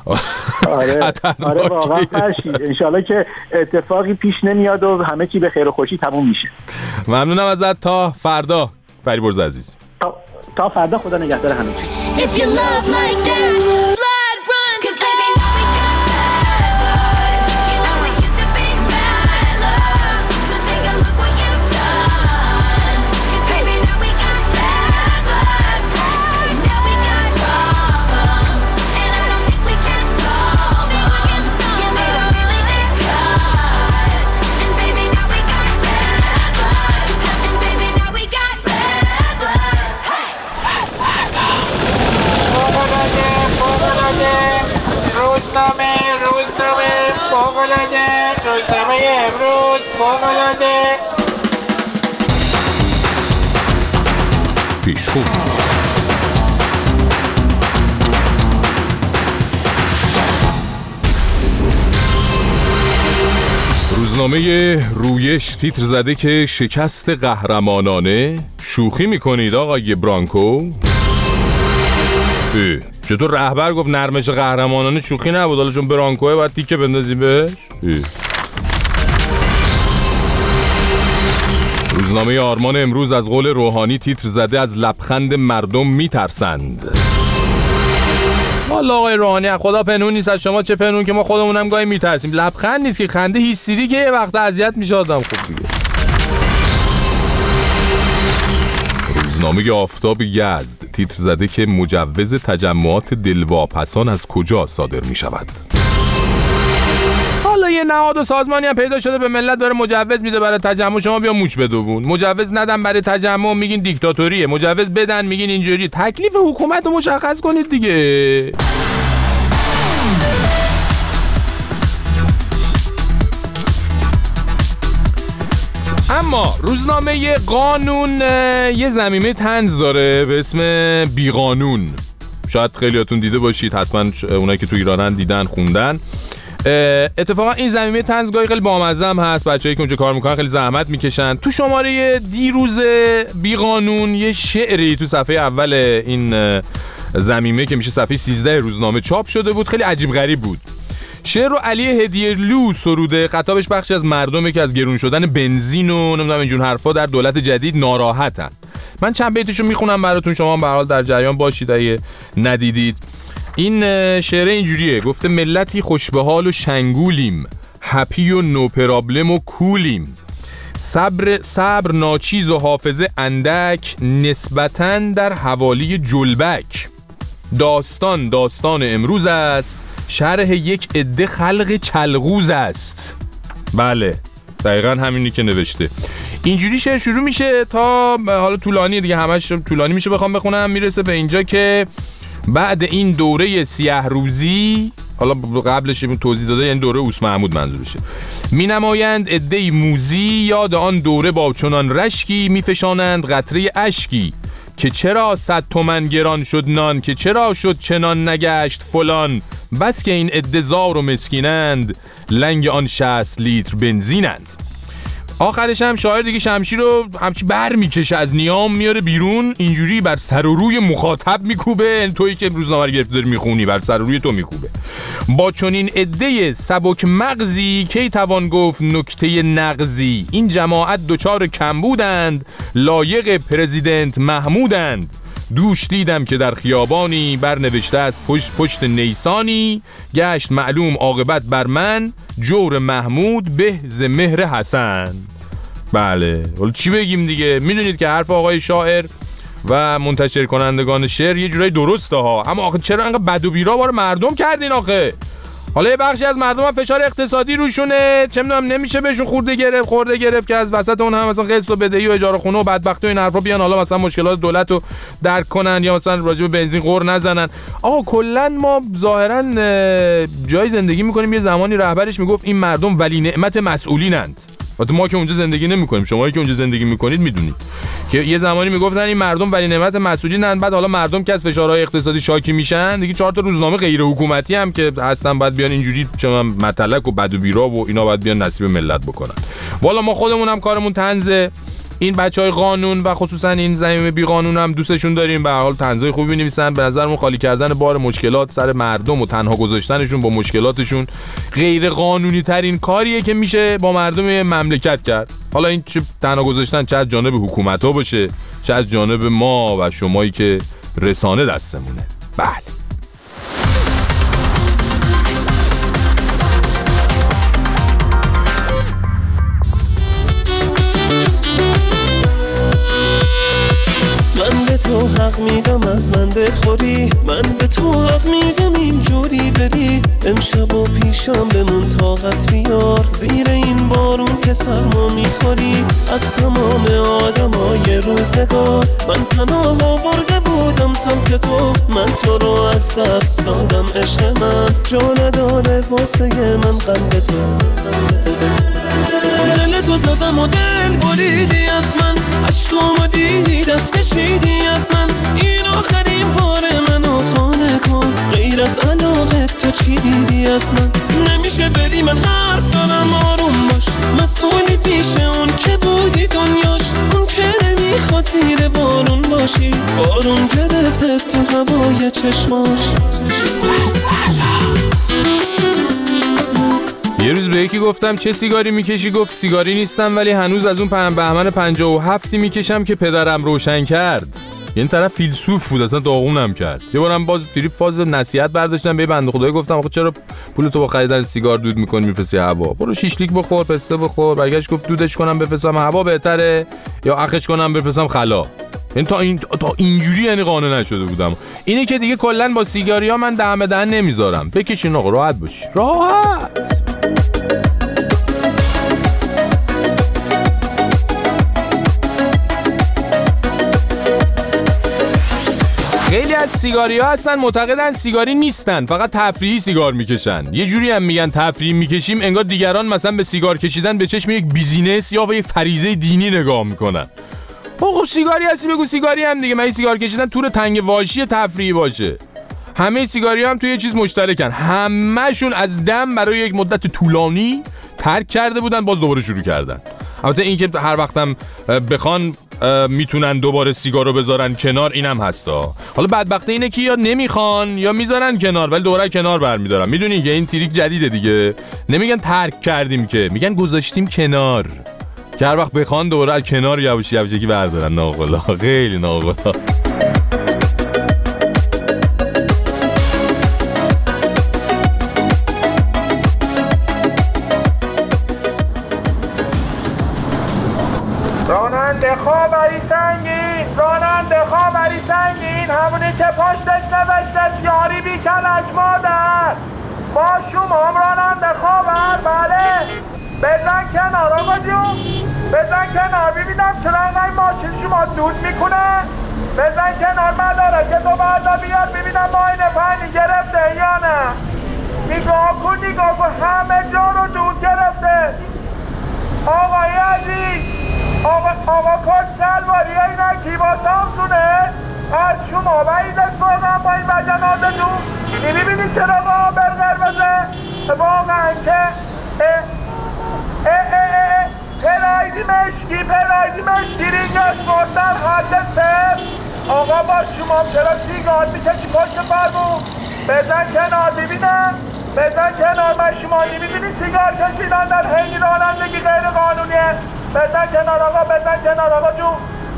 آره واقعا فرشید انشالله که اتفاقی پیش نمیاد و همه چی به خیر و خوشی تموم میشه. ممنونم ازت. تا فردا فریبرز عزیز. تا فردا، خدا نگهدار همه چی. روزنامه امروز فوق‌العاده. پیشخون روزنامه رویش تیتر زده که شکست قهرمانانه. شوخی میکنید آقای برانکو؟ چطور رهبر گفت نرمش قهرمانانه شوخی نبود، حالا چون برانکوه باید تیکه بندازیم بهش؟ روزنامه آرمان امروز از قول روحانی تیتر زده از لبخند مردم میترسند. والا آقای روحانی از خدا پنهون نیست، از شما چه پنهون که ما خودمونم گاهی میترسیم. لبخند نیست که خنده هیستری که یه وقت اذیت میشه آدم. خوب دیگه. روزنامه آفتاب یزد تیتر زده که مجوز تجمعات دلواپسان از کجا صادر می شود. حالا یه نهاد و سازمانی هم پیدا شده به ملت داره مجوز میده برای تجمع، شما بیا موش بدوون. مجوز ندن برای تجمع میگین دیکتاتوریه، مجوز بدن میگین اینجوری. تکلیف حکومت رو مشخص کنید دیگه. اما روزنامه قانون یه ضمیمه طنز داره به اسم بیقانون. شاید خیلیاتون دیده باشید، حتما اونایی که تو ایرانن دیدن خوندن. اتفاقا این ضمیمه طنز گاهی خیلی بامزه هم هست، بچه‌ای که اونجا کار میکنن خیلی زحمت میکشن. تو شماره دیروز بیقانون یه شعری تو صفحه اول این ضمیمه که میشه صفحه 13 روزنامه چاپ شده بود، خیلی عجیب غریب بود. شعر رو علی هدیرلو سروده. خطابش بخشی از مردمه که از گرون شدن بنزین و نمیدونم اینجور حرفا در دولت جدید ناراحتن. من چند بیتشو میخونم براتون، شما هم به هر حال در جریان باشید اگه ندیدید. این شعر اینجوریه، گفته ملتی خوش به حال و شنگولیم، هپی و نو پرابلم و کولیم، صبر ناچیز و حافظه اندک، نسبتاً در حوالی جلبک. داستان امروز است، شرح یک عده خلق چلغوز است. بله دقیقاً همینی که نوشته. اینجوری شعر شروع میشه تا حالا طولانی دیگه، همش طولانی میشه بخوام بخونم. میرسه به اینجا که بعد این دوره سیاه روزی، حالا قبلش توضیح داده، یعنی دوره اوس محمود منظورشه، می نمایند عده‌ای موزی یاد آن دوره با چنان رشکی میفشانند قطره اشکی که چرا 100 تومن گران شد نان، که چرا شد چنان نگشت فلان، بس که این عده زار و مسکینند لنگ آن 60 لیتر بنزینند. آخرش هم شاعر دیگه شمشیر رو همچی بر میکشه از نیام میاره بیرون، اینجوری بر سر و روی مخاطب میکوبه، تویی که روزنامه رو گرفته داری میخونی بر سر و روی تو میکوبه. با چنین عده سبک مغزی کی توان گفت نکته نغزی، این جماعت دوچار کم بودند لایق پرزیدنت محمودند. دوش دیدم که در خیابانی برنوشته از پشت نیسانی، گشت معلوم عاقبت بر من جور محمود به ز مهر حسن. بله ولی چی بگیم دیگه، میدونید که حرف آقای شاعر و منتشر کنندگان شعر یه جورایی درسته ها، اما آخه چرا انقدر بد و بیرا بار مردم کردین آخه؟ حالا یه بخشی از مردم هم فشار اقتصادی روشونه، چه میدونم نمیشه بهشون خورده گرفت که از وسط اون هم مثلا قسط و بدهی و اجاره خونه و بدبختی و این حرفا بیان حالا مثلا مشکلات دولت رو درک کنن یا مثلا راجع به بنزین غر نزنن. آقا کلا ما ظاهرا جای زندگی میکنیم یه زمانی رهبرش میگفت این مردم ولی نعمت مسئولینند. البته ما که اونجا زندگی نمی‌کنیم، شمایی که اونجا زندگی می‌کنید میدونید که یه زمانی میگفتن این مردم ولی نعمت مسئولینن، بعد حالا مردم که از فشارهای اقتصادی شاکی میشن دیگه 4 تا روزنامه غیر حکومتی هم که هستن بعد بیان اینجوری چه مطلق و بد و بیرا و اینا بعد بیان نصیب ملت بکنن. والا ما خودمون هم کارمون طنزه، این بچهای قانون و خصوصا این زمیم بی قانون هم دوستشون داریم، به هر حال طنزای خوبی می‌نویسن. به نظرمون خالی کردن بار مشکلات سر مردم و تنها گذاشتنشون با مشکلاتشون غیر قانونی ترین کاریه که میشه با مردم مملکت کرد. حالا این چه تنها گذاشتن چه از جانب حکومت‌ها باشه چه از جانب ما و شمایی که رسانه دستمونه. بله تو حق میدم از من دلخوری، من به تو حق میدم اینجوری بری، امشب و پیشم بمون طاقت بیار، زیر این بارون که سرما میخوری، از تمام آدمای روزگار من پناه آورده بودم سمت تو، من تو رو از دست دادم عشق من، جا نداره واسه من قلب تو، دل تو زدم و دل بریدی از من، عشقامو دیدی دست کشیدی از من، این آخرین بار منو خانه کن، غیر از علاقه تو چی دیدی از من، نمیشه بدی من حرف دارم آروم باش، مسئولی پیش اون که بودی دنیاش، اون که نمیخواد زیر بارون باشی، بارون گرفته تو هوای چشماش. یه روز به یکی گفتم چه سیگاری میکشی؟ گفت سیگاری نیستم ولی هنوز از اون بهمن 57 میکشم که پدرم روشن کرد. یعنی طرف فیلسوف بود اصلا داغونم کرد. یه بارم باز تریپ فاز نصیحت برداشتم به بنده خدای گفتم آخه چرا پولتو با خریدن سیگار دود میکنی میفرستی هوا؟ برو شیشلیک بخور پسته بخور. برگشت گفت دودش کنم بفرستم هوا بهتره یا اخش کنم بفرستم خلا. یعنی تا اینجوری یعنی قانع نشده بودم. اینه که دیگه کلا با سیگاریا من دم به دهن نمیذارم. بکشین آقا راحت باشی. راحت. خیلی از سیگاری‌ها هستن معتقدن سیگاری نیستن، فقط تفریحی سیگار میکشن. یه جوری هم میگن تفریحی میکشیم انگار دیگران مثلا به سیگار کشیدن به چشم یک بیزینس یا یک فریضه دینی نگاه میکنن. خب سیگاری هستی بگو سیگاری هم دیگه. من سیگار کشیدن تور تنگ واشی تفریحی باشه. همه سیگاری هم توی یه چیز مشترکن، همه‌شون از دم برای یک مدت طولانی ترک کرده بودن باز دوباره شروع کردن. البته این که هر وقتم بخوان میتونن دوباره سیگارو بذارن کنار اینم هستا. حالا بدبختی اینه که یا نمیخوان یا میذارن کنار ولی دوباره کنار برمیدارن. میدونین که این تریک جدیده دیگه. نمیگن ترک کردیم که میگن گذاشتیم کنار که هر وقت بخوان دوباره کنار یواشکی بردارن. ناقلا خیلی ناقلا. راننده خاوری سنگین همونی که پشتش نوشته یاری بیکن از مادر با شما راننده خاور. بله بزن کنار آقا جون، بزن کنار. ببینم چرا اینقدر ماشین شما دود میکنه. بزن کنار مدارک تو بردا بیار ببینم ماینه پنی گرفته یا نه. نگاه کن همه جا رو دود گرفته. آقای عزیز، آقا کش سلواری اینا کی با سامسونه از شما بعید است واقعا با این وجنات دود. نمیبینی چرا با برگر بزه واقعا که پرایدی مشکی رینگش بردن حد سر. آقا با شما چرا سیگار میکشی پشت فرمون؟ بزن کنار ببینم، بزن کنار. من شما میبینی سیگار کشیدن در حین رانندگی غیر قانونیه. بزن کنار آقا، بزن کنار آقا جون.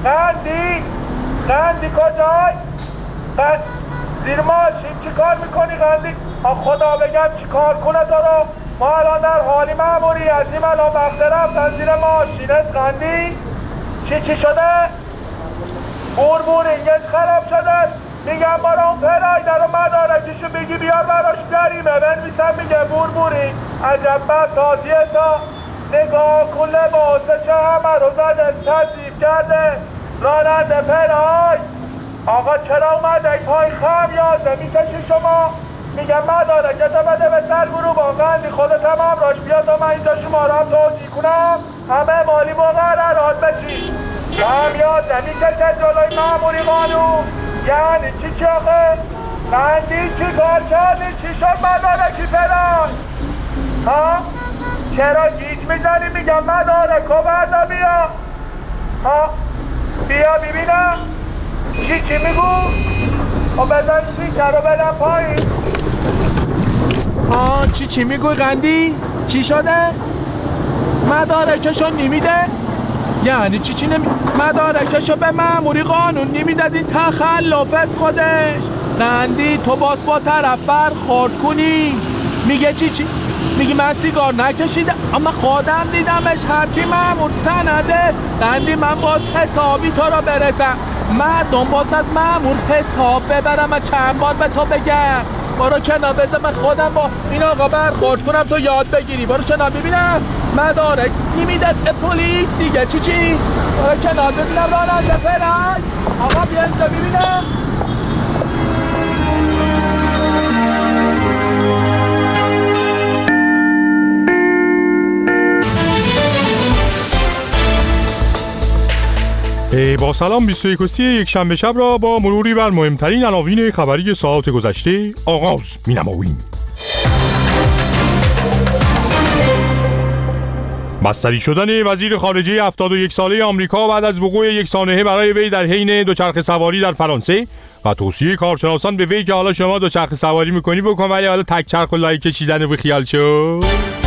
قندی کجای؟ زیر ماشین چی کار میکنی قندی؟ خدا بگم چی کار کنه تو رو؟ ما الان در حالی مأموری هستیم، الان وقت رفتن زیر ماشینت قندی. چی شده؟ بورینگش خراب شده. میگم برای اون پرایده رو مدارکشو بگی بیار براش جریمه بنویسم. میگه بورینگ عجب بسازیه تا نگاه کن لباسه چه همه رو زده تضیف کرده راننده پراید. آقا چرا اومده پای خمیازه میکشی شما؟ میگم مدارکت بده به سرگروه با قندی خودت هم راش بیاد و من اینجا شما رو هم توضیح کنم همه مالی مقررات بچی. خمیازه میکشه جلوی مأموری قانون. یعنی چی آقا؟ قندی چی کار کردی؟ چی شد مدارکی پراید؟ ها؟ چرا گیج میزنی؟ میگم مدارکو بردا بیا. ها؟ بیا ببینم چی میگو؟ خب بزن سیکر رو بدم پایین. چی میگوی قندی؟ چی شده؟ مدارکشو نمیده؟ یعنی چی مدارکشو به مأموری قانون نمیدادین تخلف از خودش. قندی تو باز با طرف برخورد کنی. میگه چی؟ میگی من سیگار نکشیدم اما خودم دیدمش حرفی مأمور سنده. قندی من باز حسابی تو رو برسم. مردم باز از مأمور حساب ببرم و چند بار به تو بگم. برو کنار بذار من خودم با این آقا برخورد کنم تو یاد بگیری. برو کنار ببینم مدارک نمیدت پلیس دیگه چی؟ برو کنار ببینم راننده پراید. آقا بیا اینجا ببینم. با سلام 21 یک شنبه شب را با مروری بر مهمترین عناوین خبری ساعات گذشته آغاز می‌نماییم. بستری شدن وزیر خارجه 71 ساله آمریکا بعد از وقوع یک سانحه برای وی در حین دوچرخه سواری در فرانسه و توصیه کارشناسان به وی که حالا شما دوچرخه سواری می‌کنی بکن ولی حالا تک چرخ و لای کشیدن رو خیال شو.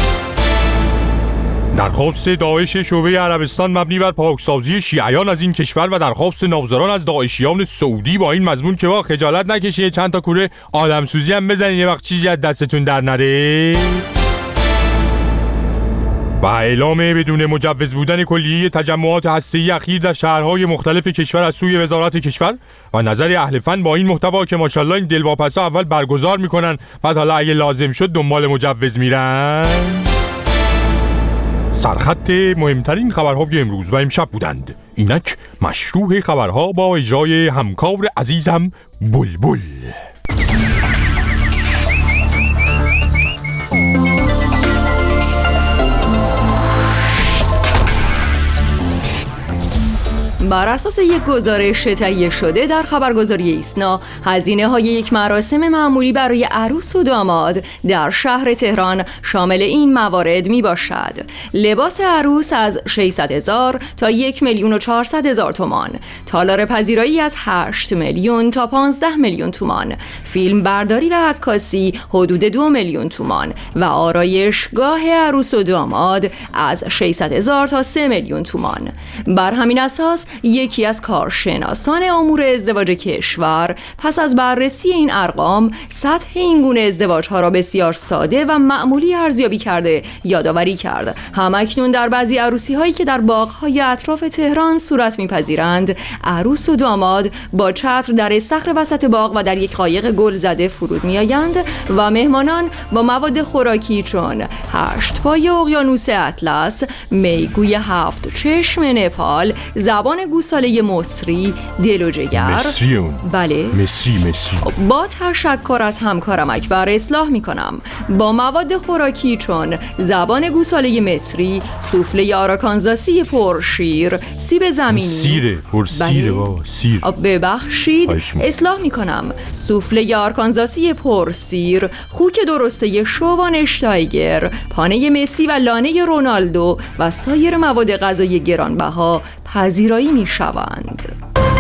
درخواست داعش شعبه عربستان مبنی بر پاکسازی شیعیان از این کشور و درخواست ناظران از داعشیان سعودی با این مضمون که خجالت نکشید چند تا کوره آدمسوزی هم بزنین یه وقت چیزی از دستتون در نره. و اعلام بدون مجوز بودن کلیه تجمعات هسته‌ای اخیر در شهرهای مختلف کشور از سوی وزارت کشور و نظر اهل فن با این محتوا که ماشاءالله این دلواپسا اول برگزار میکنن بعد حالا اگه لازم شد دنبال مجوز میرن. سرخط مهمترین خبرهای امروز و امشب بودند. اینک مشروع خبرها با اجرای همکار عزیزم بلبل. بر اساس یک گزارش تهیه شده در خبرگزاری ایسنا، هزینه‌های یک مراسم معمولی برای عروس و داماد در شهر تهران شامل این موارد می باشد: لباس عروس از 600,000 تا 1,400,000 تومان، تالار پذیرایی از 8 میلیون تا 15 میلیون تومان، فیلم برداری و عکاسی حدود 2 میلیون تومان و آرایشگاه عروس و داماد از 600,000 تا 3 میلیون تومان. بر همین اساس یکی از کارشناسان امور ازدواج کشور پس از بررسی این ارقام سطح این گونه ازدواج‌ها را بسیار ساده و معمولی ارزیابی کرده یادآوری کرد. همکنون در بعضی عروسی‌هایی که در باغ‌های اطراف تهران صورت می‌پذیرند، عروس و داماد با چتر در استخر وسط باغ و در یک قایق گل زده فرود می‌آیند و مهمانان با مواد خوراکی چون 8 پای اقیانوس اطلس، میگوی 7 چشم نپال، زبان گوساله مصری، دل و جگر. بله مصری. با تشکر از همکارم اکبر اصلاح میکنم. با مواد خوراکی چون زبان گوساله مصری، سوفله آراکانزاسی پرشیر، سیب زمینی. سیره پرسیره بابا سیر. ببخشید اصلاح میکنم. سوفله آراکانزاسی پرسیر، خوک درسته شوانشتایگر، پانه مسی و لانه رونالدو و سایر مواد غذایی گرانبها پذیرایی میشوند.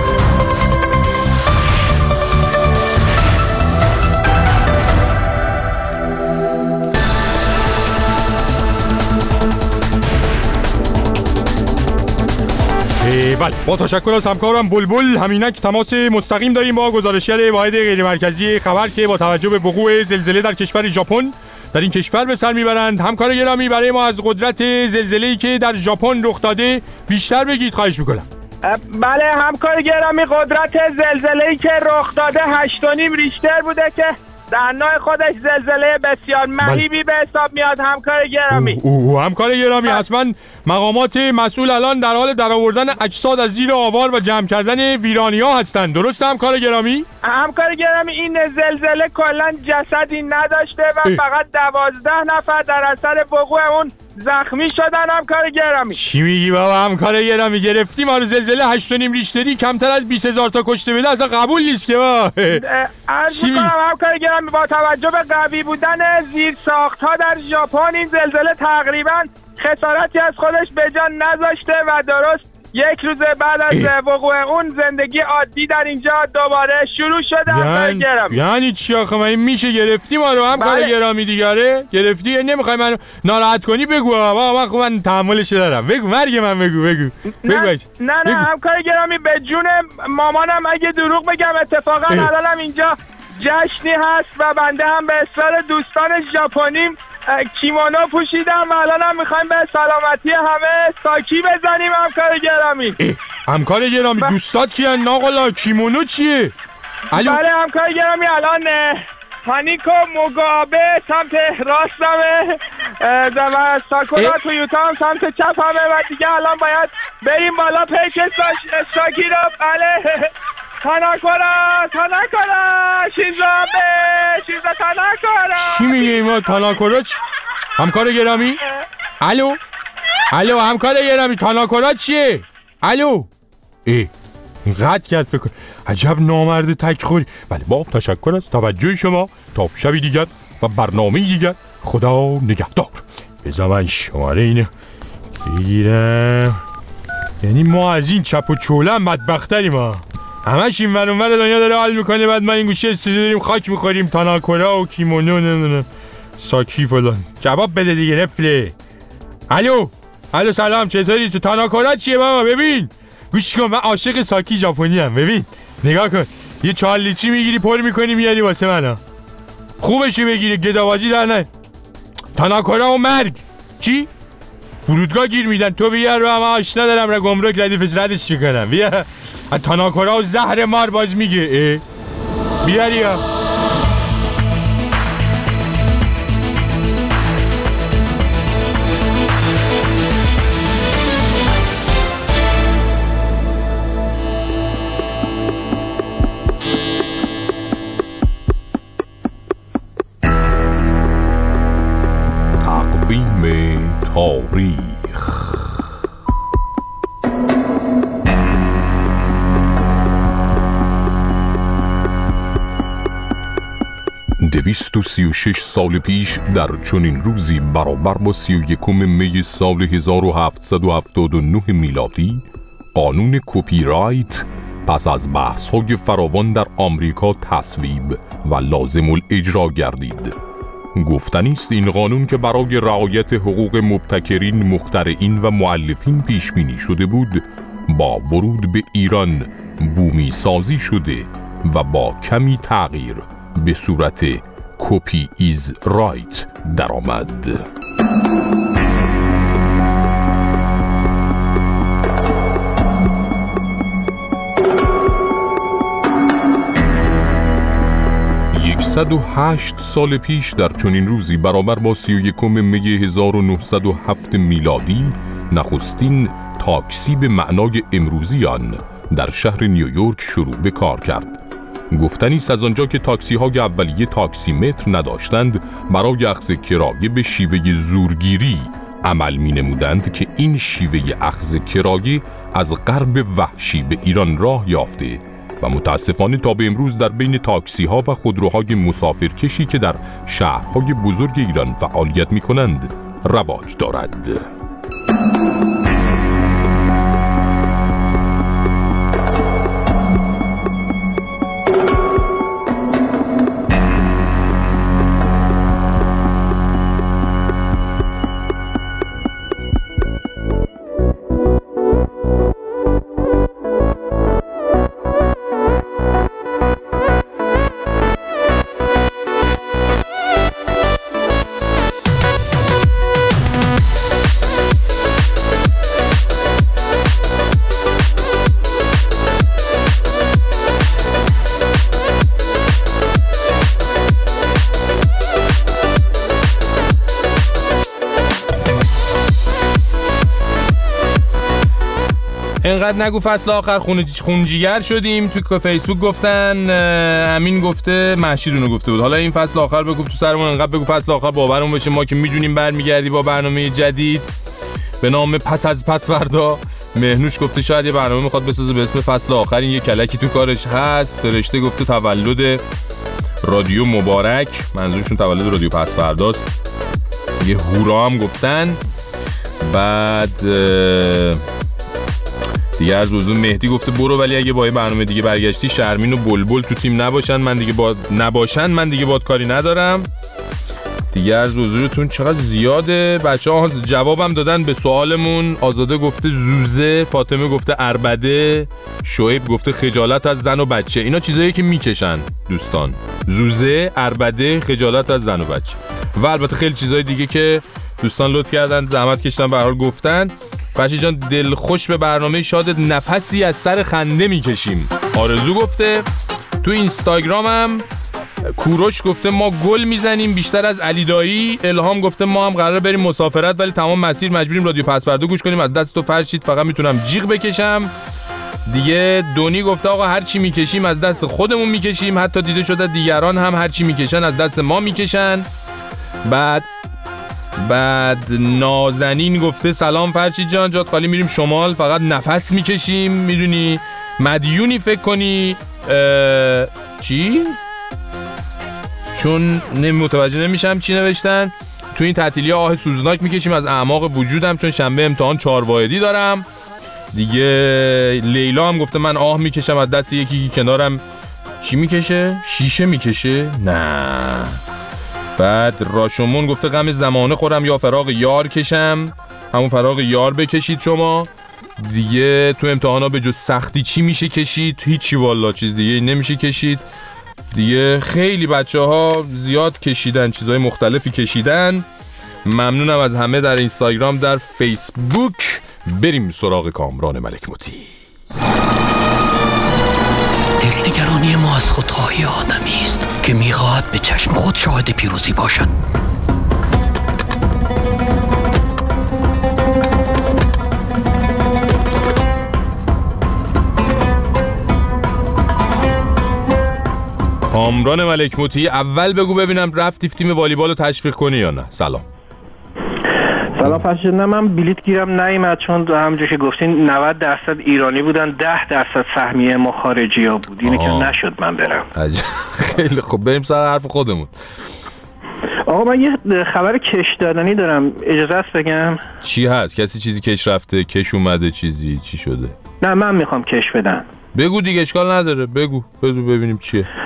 بله، با تشکر از همکارم بلبل همینک تماس مستقیم داریم با گزارشگر واحد غیرمرکزی خبر که با توجه به وقوع زلزله در کشور ژاپن در این کشور به سر میبرند. همکار گرامی برای ما از قدرت زلزله‌ای که در ژاپن رخ داده بیشتر بگید خواهش میکنم. بله همکار گرامی، قدرت زلزله‌ای که رخ داده 8.5 ریشتر بوده که در نوع خودش زلزله بسیار مهیبی به حساب میاد. همکار گرامی همکار گرامی حتما مقامات مسئول الان در حال درآوردن اجساد از زیر آوار و جمع کردن ویرانی‌ها هستند. درست همکار گرامی؟ همکار گرامی این زلزله کلا جسدی نداشته و فقط 12 نفر در اثر وقوع اون زخمی شدن. همکار گرامی چی میگی بابا همکار گرامی؟ گرفتیم ما رو زلزله 8.5 ریشتری کمتر از 20,000 تا کشته بده اصلا قبول نیست که با عرض میکنم همکار گرامی با توجه به قوی بودن زیر ساخت‌ها در ژاپن این زلزله تقریبا خسارتی از خودش به جان نذاشته و درست یک روز بعد از وقوع اون زندگی عادی در اینجا دوباره شروع شده. همکار گرامی یعنی چی آخه من میشه گرفتی ما رو همکار گرامی دیگه گرفتی نمیخوای منو ناراحت کنی بگو من خب من تحملش دارم. بگو مرگ من بگو نه همکار گرامی به جون مامانم اگه دروغ بگم اتفاقا الانم اینجا جشنی هست و بنده هم به اصرار دوستان ژاپنیم کیمونو پوشیدم و الانم میخوایم به سلامتی همه ساکی بزنیم. همکار گرامی همکار گرامی دوستات کیه ناقلا؟ کیمونو چیه؟ بله همکار گرامی الان هانیکو موگابه سمت راستمه و ساکورا تویوتا هم سمت چپمه و دیگه الان باید بریم بالا پیش ساکی رو. بله تاناکورا شیزا تاناکورا. چی میگه ما تاناکورا چی؟ همکار گرامی الو همکار گرامی تاناکورا چیه؟ الو این قطع کرد فکر عجب نامرد تکخوری. بله با تشکر از توجه شما تا شبی دیگر و برنامه دیگر خدا نگهدار. بذار من شماره اینو بگیرم. یعنی ما از این چپ و چوله هم بدبختریم ها. همش این ور اونور دنیا داره حال میکنه بعد ما این گوشه استودیو داریم خاک میخوریم. تاناکورا و کیمونو نمیدونم ساکی فلان. جواب بده دیگه نفله. الو سلام چطوری؟ تو تاناکورا چیه بابا؟ ببین گوش کن من عاشق ساکی ژاپنی ام. ببین نگاه کن یه 4 لیتری میگیری پر میکنی میاری واسه من خوبشو بگیری گدابازی در نه. تاناکورا و مرگ چی؟ فرودگاه گیر میدن تو بیار رو همه آشنا دارم را گمرک ردیفش ردش میکنم. بیا تاناکورا و زهر مار باز میگه بیاری ها. تقویم تاریخ 236 سال پیش در چنین روزی برابر با 31 می سال 1779 میلادی قانون کپی رایت پس از بحث‌های فراوان در آمریکا تصویب و لازم الاجرا گردید. گفتنی است این قانون که برای رعایت حقوق مبتکرین، مخترعین و مؤلفین پیش بینی شده بود، با ورود به ایران بومی سازی شده و با کمی تغییر به صورت کپی ایز رایت درآمد. صد و 8 سال پیش در چنین روزی برابر با 31 می 1907 میلادی نخستین تاکسی به معنای امروزی آن در شهر نیویورک شروع به کار کرد. گفتنی است از آنجا که تاکسی های اولیه تاکسی متر نداشتند، برای اخذ کرایه به شیوه زورگیری عمل می نمودند که این شیوه اخذ کرایه از غرب وحشی به ایران راه یافته و متاسفانه تا به امروز در بین تاکسی ها و خودروهای مسافرکشی که در شهرهای بزرگ ایران فعالیت می کنند رواج دارد. اینقدر نگو فصل آخر خونجیگر شدیم. تو فیسبوک گفتن، امین گفته، مهشیدونو گفته بود. حالا این فصل آخر بگو تو سرمون، اینقدر بگو فصل آخر باورمون بشه ما که میدونیم برمیگردی با برنامه جدید به نام پس از پس فردا. مهنوش گفته شاید یه برنامه میخواد بسازه به اسم فصل آخر، این یه کلکی تو کارش هست. فرشته گفته تولد رادیو مبارک، منظورشون تولد رادیو پس فرداست. یه هورا هم گفتن. بعد دیگه از روزون مهدی گفته برو ولی اگه با یه برنامه دیگه برگشتی شرمین و بلبل تو تیم نباشن من دیگه باد کاری ندارم. دیگه از حضورتون چقدر زیاده. بچه‌ها جوابم دادن به سوالمون. آزاده گفته زوزه، فاطمه گفته عربده، شعیب گفته خجالت از زن و بچه. اینا چیزایی که میکشن دوستان، زوزه، عربده، خجالت از زن و بچه و البته خیلی چیزای دیگه که دوستان لطف کردن زحمت کشیدن به هر حال گفتن. فرشید جان دل خوش به برنامه شادت نفسی از سر خنده میکشیم. آرزو گفته. تو اینستاگرامم کوروش گفته ما گل میزنیم بیشتر از علی دایی. الهام گفته ما هم قراره بریم مسافرت ولی تمام مسیر مجبوریم رادیو پس فردا گوش کنیم. از دست تو فرشید فقط میتونم جیغ بکشم. دیگه دونی گفته آقا هر چی میکشیم از دست خودمون میکشیم، حتی دیده شده دیگران هم هر چی میکشن از دست ما میکشن. بعد نازنین گفته سلام فرشید جان، جات خالی میریم شمال فقط نفس میکشیم. میدونی مدیونی فکر کنی چی؟ چون متوجه نمیشم چی نوشتن. تو این تعطیلی آه سوزناک میکشیم از اعماق وجودم چون شنبه امتحان 4 واحدی دارم. دیگه لیلا هم گفته من آه میکشم از دست یکی که کنارم چی میکشه؟ شیشه میکشه؟ نه. بعد راشمون گفته غم زمانه خورم یا فراق یار کشم. همون فراق یار بکشید شما. دیگه تو امتحانا به جز سختی چی میشه کشید؟ هیچی والا، چیز دیگه نمیشه کشید. دیگه خیلی بچه‌ها زیاد کشیدن، چیزهای مختلفی کشیدن. ممنونم از همه در اینستاگرام، در فیسبوک. بریم سراغ کامران ملک موتی. دلنگرانی ما از خودخواهی آدمی است که میخواهد به چشم خود شاهد پیروزی باشد. کامران ملک موتی، اول بگو ببینم رفتی تیم والیبال رو تشویق کنی یا نه؟ سلام فرشید. نه من بلیت گیرم نیامد چون همونجوری که گفتین 90% ایرانی بودن، 10% سهمیه ما خارجی‌ها بود. اینه که نشد من برم. خیلی خب بریم سر حرف خودمون. آقا من یه خبر کش دادنی دارم، اجازه است بگم؟ چی هست؟ کسی چیزی کش رفته؟ کش اومده؟ چیزی چی شده؟ نه من میخوام کش بدم. بگو دیگه، اشکال نداره، بگو ببینیم چیه.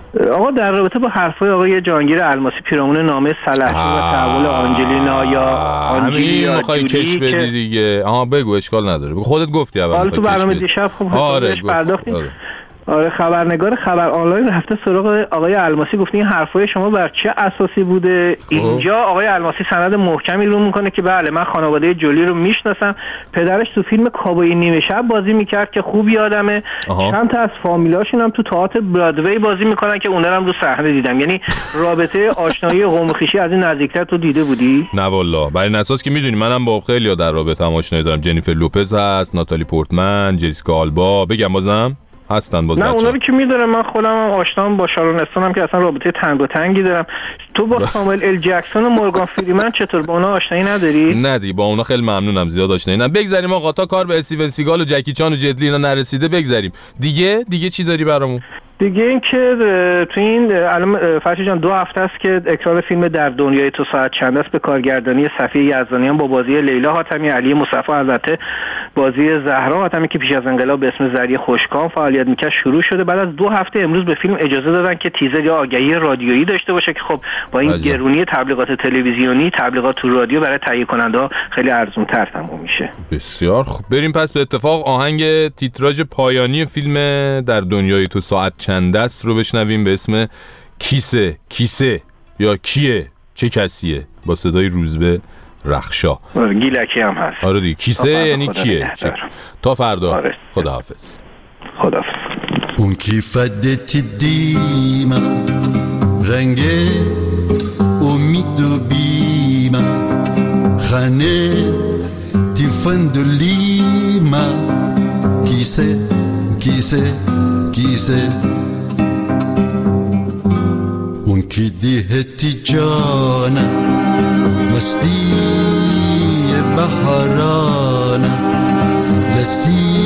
آقا در رابطه با حرفای آقای جهانگیر الماسی پیرامون نامه سلحشور و تحول آنجلینا یا آنجلینا میخوای کش بدی دیگه. بگو اشکال نداره، بگو خودت گفتی اول حالا تو برنامه دیشب خب آره پرداختیم. آره خبرنگار خبر آنلاین رفته سراغ آقای الماسی، گفته این حرفای شما بر چه اساسی بوده؟ اینجا آقای الماسی سند محکمی رو میکنه که بله من خانواده جولی رو میشناسم، پدرش تو فیلم کابوی نیمه شب بازی میکرد که خوب یادمه، چند تا از فامیلاشون هم تو تئاتر برادوی بازی میکنن که اونها هم رو صحنه دیدم. یعنی رابطه آشنایی قوم خویشی از این نزدیکتر تو دیده بودی؟ نه والله، بر این اساس که میدونی منم با خیلی‌ها در رابطه آشنایی دارم. جنیفر لوپز هست، ناتالی پورتمن، جسیکا آلبا، بگم بازم هستن باز. نه اونا رو که میدونم، من خودم آشنام با شارون استون که اصلا رابطه تنگ و تنگی دارم. تو با ساموئل ال جکسون و مورگان فریمن چطور، با اونا آشنایی نداری؟ نه دی با اونا خیلی ممنونم، زیاد آشنایی نه. بگذاریم آقا تا کار به استیون سیگال و جکی چان و جدلی اینا نرسیده بگذاریم. دیگه چی داری برامون؟ دیگه این که تو این الان فرشی جان 2 هفته است که اکران فیلم در دنیای تو ساعت چند است به کارگردانی صفیه یزدانیان با بازی لیلا حاتمی، علی مصطفی، البته بازی زهرا حاتمی که پیش از انقلاب به اسم زری خوشکام فعالیت میکرد شروع شده. بعد از 2 هفته امروز به فیلم اجازه دادن که تیزر یا آگهی رادیویی داشته باشه که خب با این گرونی تبلیغات تلویزیونی، تبلیغات تو رادیو برای تهیه کننده خیلی ارزان‌تر تموم میشه. بسیار خوب، بریم پس به اتفاق آهنگ تیتراژ پایانی فیلم در دنیای تو ساعت چند است رو بشنویم به اسم کیسه یا کیه چه کسیه با صدای روزبه رخشا. گیلکی هم هست. آره دیگه کیسه یعنی کیه. تا فردا. خداحافظ. اون کیفدت دیما رنگ امید و بیما خانه تیفندلیما کیسه اون کی دیهتی جانا مستی بهارانا لسی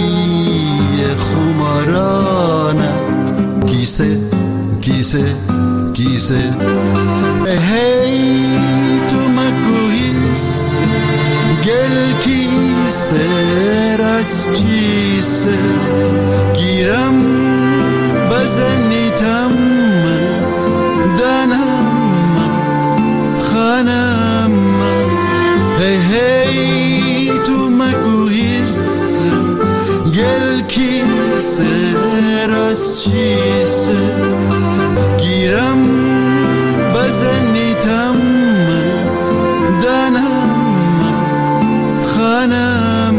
خمارانا کیسه هی تو مکویس گل کیسه راست چیسه گیرم بزنیتم دانم خانم هی تو مکویس گل کیسه راست چیسه گیرم بزنیتم دانم خانم.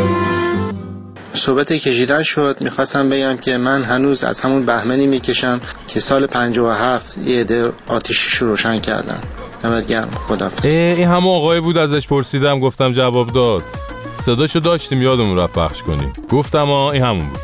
صحبت کشیدن شد. میخواستم بگم که من هنوز از همون بهمنی میکشم که سال 57 یه عده آتیشش رو روشن کردن. دمت گرم. خداحافظ. این همون آقای بود ازش پرسیدم گفتم جواب داد. صداشو داشتیم یادمون رفت پخش کنیم. گفتم این همون بود.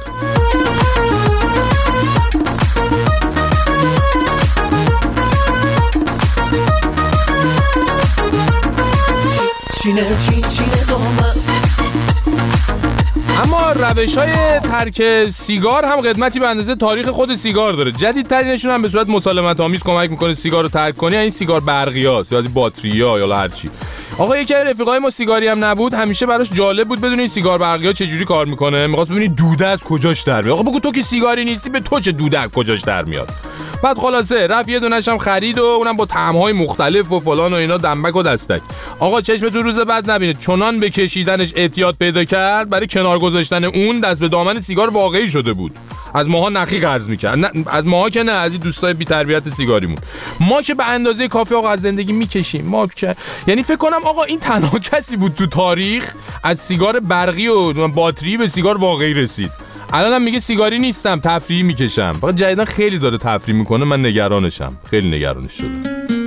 اما روش‌های ترک سیگار هم قدمتی به اندازه تاریخ خود سیگار داره. جدیدترینشون هم به صورت مسالمت آمیز کمک میکنه سیگار رو ترک کنی. این سیگار برقیاست یا از باتری‌ها یا هر چی. آقا یکی از رفیقای ما سیگاری هم نبود، همیشه براش جالب بود بدون این سیگار برقی‌ها چه جوری کار میکنه. می‌خواست ببینی دوده از کجاش در میاد. آقا بگو تو که سیگاری نیستی به تو چه دوده از کجاش در میاد. بعد خلاصه رفت یه دونه‌ش هم خرید و اونم با طعم‌های مختلف و فلان و اینا دنبک و دستک. آقا چشمتون روز بعد نبینه چنان به کشیدنش اعتیاد پیدا کرد برای کنار گذاشتن اون دست به دامن سیگار واقعی شده بود. از ماها نخی قرض می‌کرد. نه از ماها که نه، از این دوستای بی تربیت سیگاریمون. ما که به اندازه کافی آقا از زندگی می‌کشیم. ما که یعنی فکر کنم آقا این تنها کسی بود تو تاریخ از سیگار برقی و باتری به سیگار واقعی رسید. الانم میگه سیگاری نیستم، تفریحی میکشم. فقط جدیدن خیلی داره تفریح میکنه، من نگرانشم. خیلی نگرانش شدم.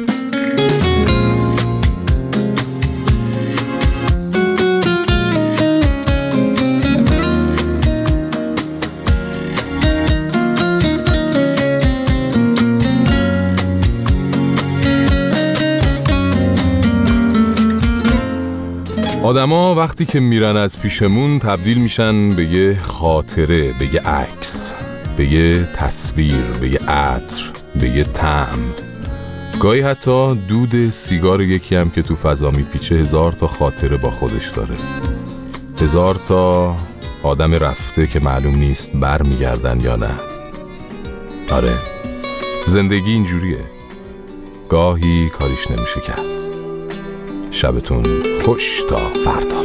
آدما وقتی که میرن از پیشمون تبدیل میشن به یه خاطره، به یه عکس، به یه تصویر، به یه عطر، به یه طعم. گاهی حتی دود سیگار یکی هم که تو فضا میپیچه 1000 تا خاطره با خودش داره. 1000 تا آدم رفته که معلوم نیست بر میگردن یا نه. آره زندگی اینجوریه، گاهی کاریش نمیشه کرد. شبتون خوش تا فردا.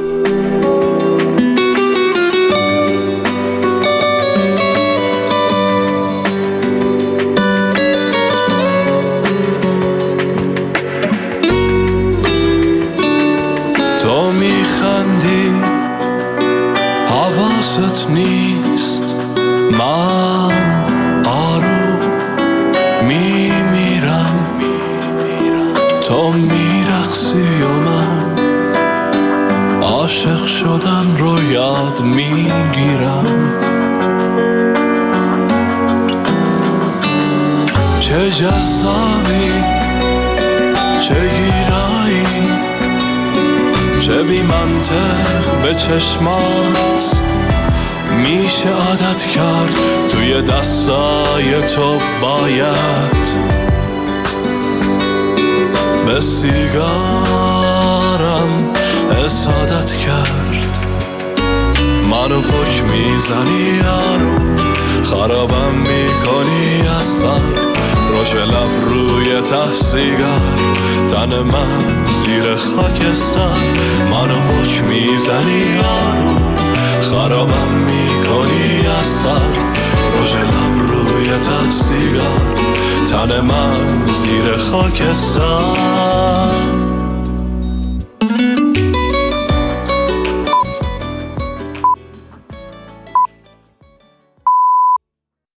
تو میخندی حواست نیست، من آروم میمیرم. تو میرقصی و من عاشق شدن رو یاد میگیرم. چه جذابی، چه گیرایی، چه بی منطق به چشمات میشه عادت کرد. توی دستای تو باید به سیگارم حسادت کرد. منو پک میزنی یارو، خرابم میکنی از سر. روش لب روی ته سیگار، تن من زیر خاکستر. منو پک میزنی یارو، خرابم میکنی از سر. روش لب روی ته سیگار، تن من زیر خاکستر.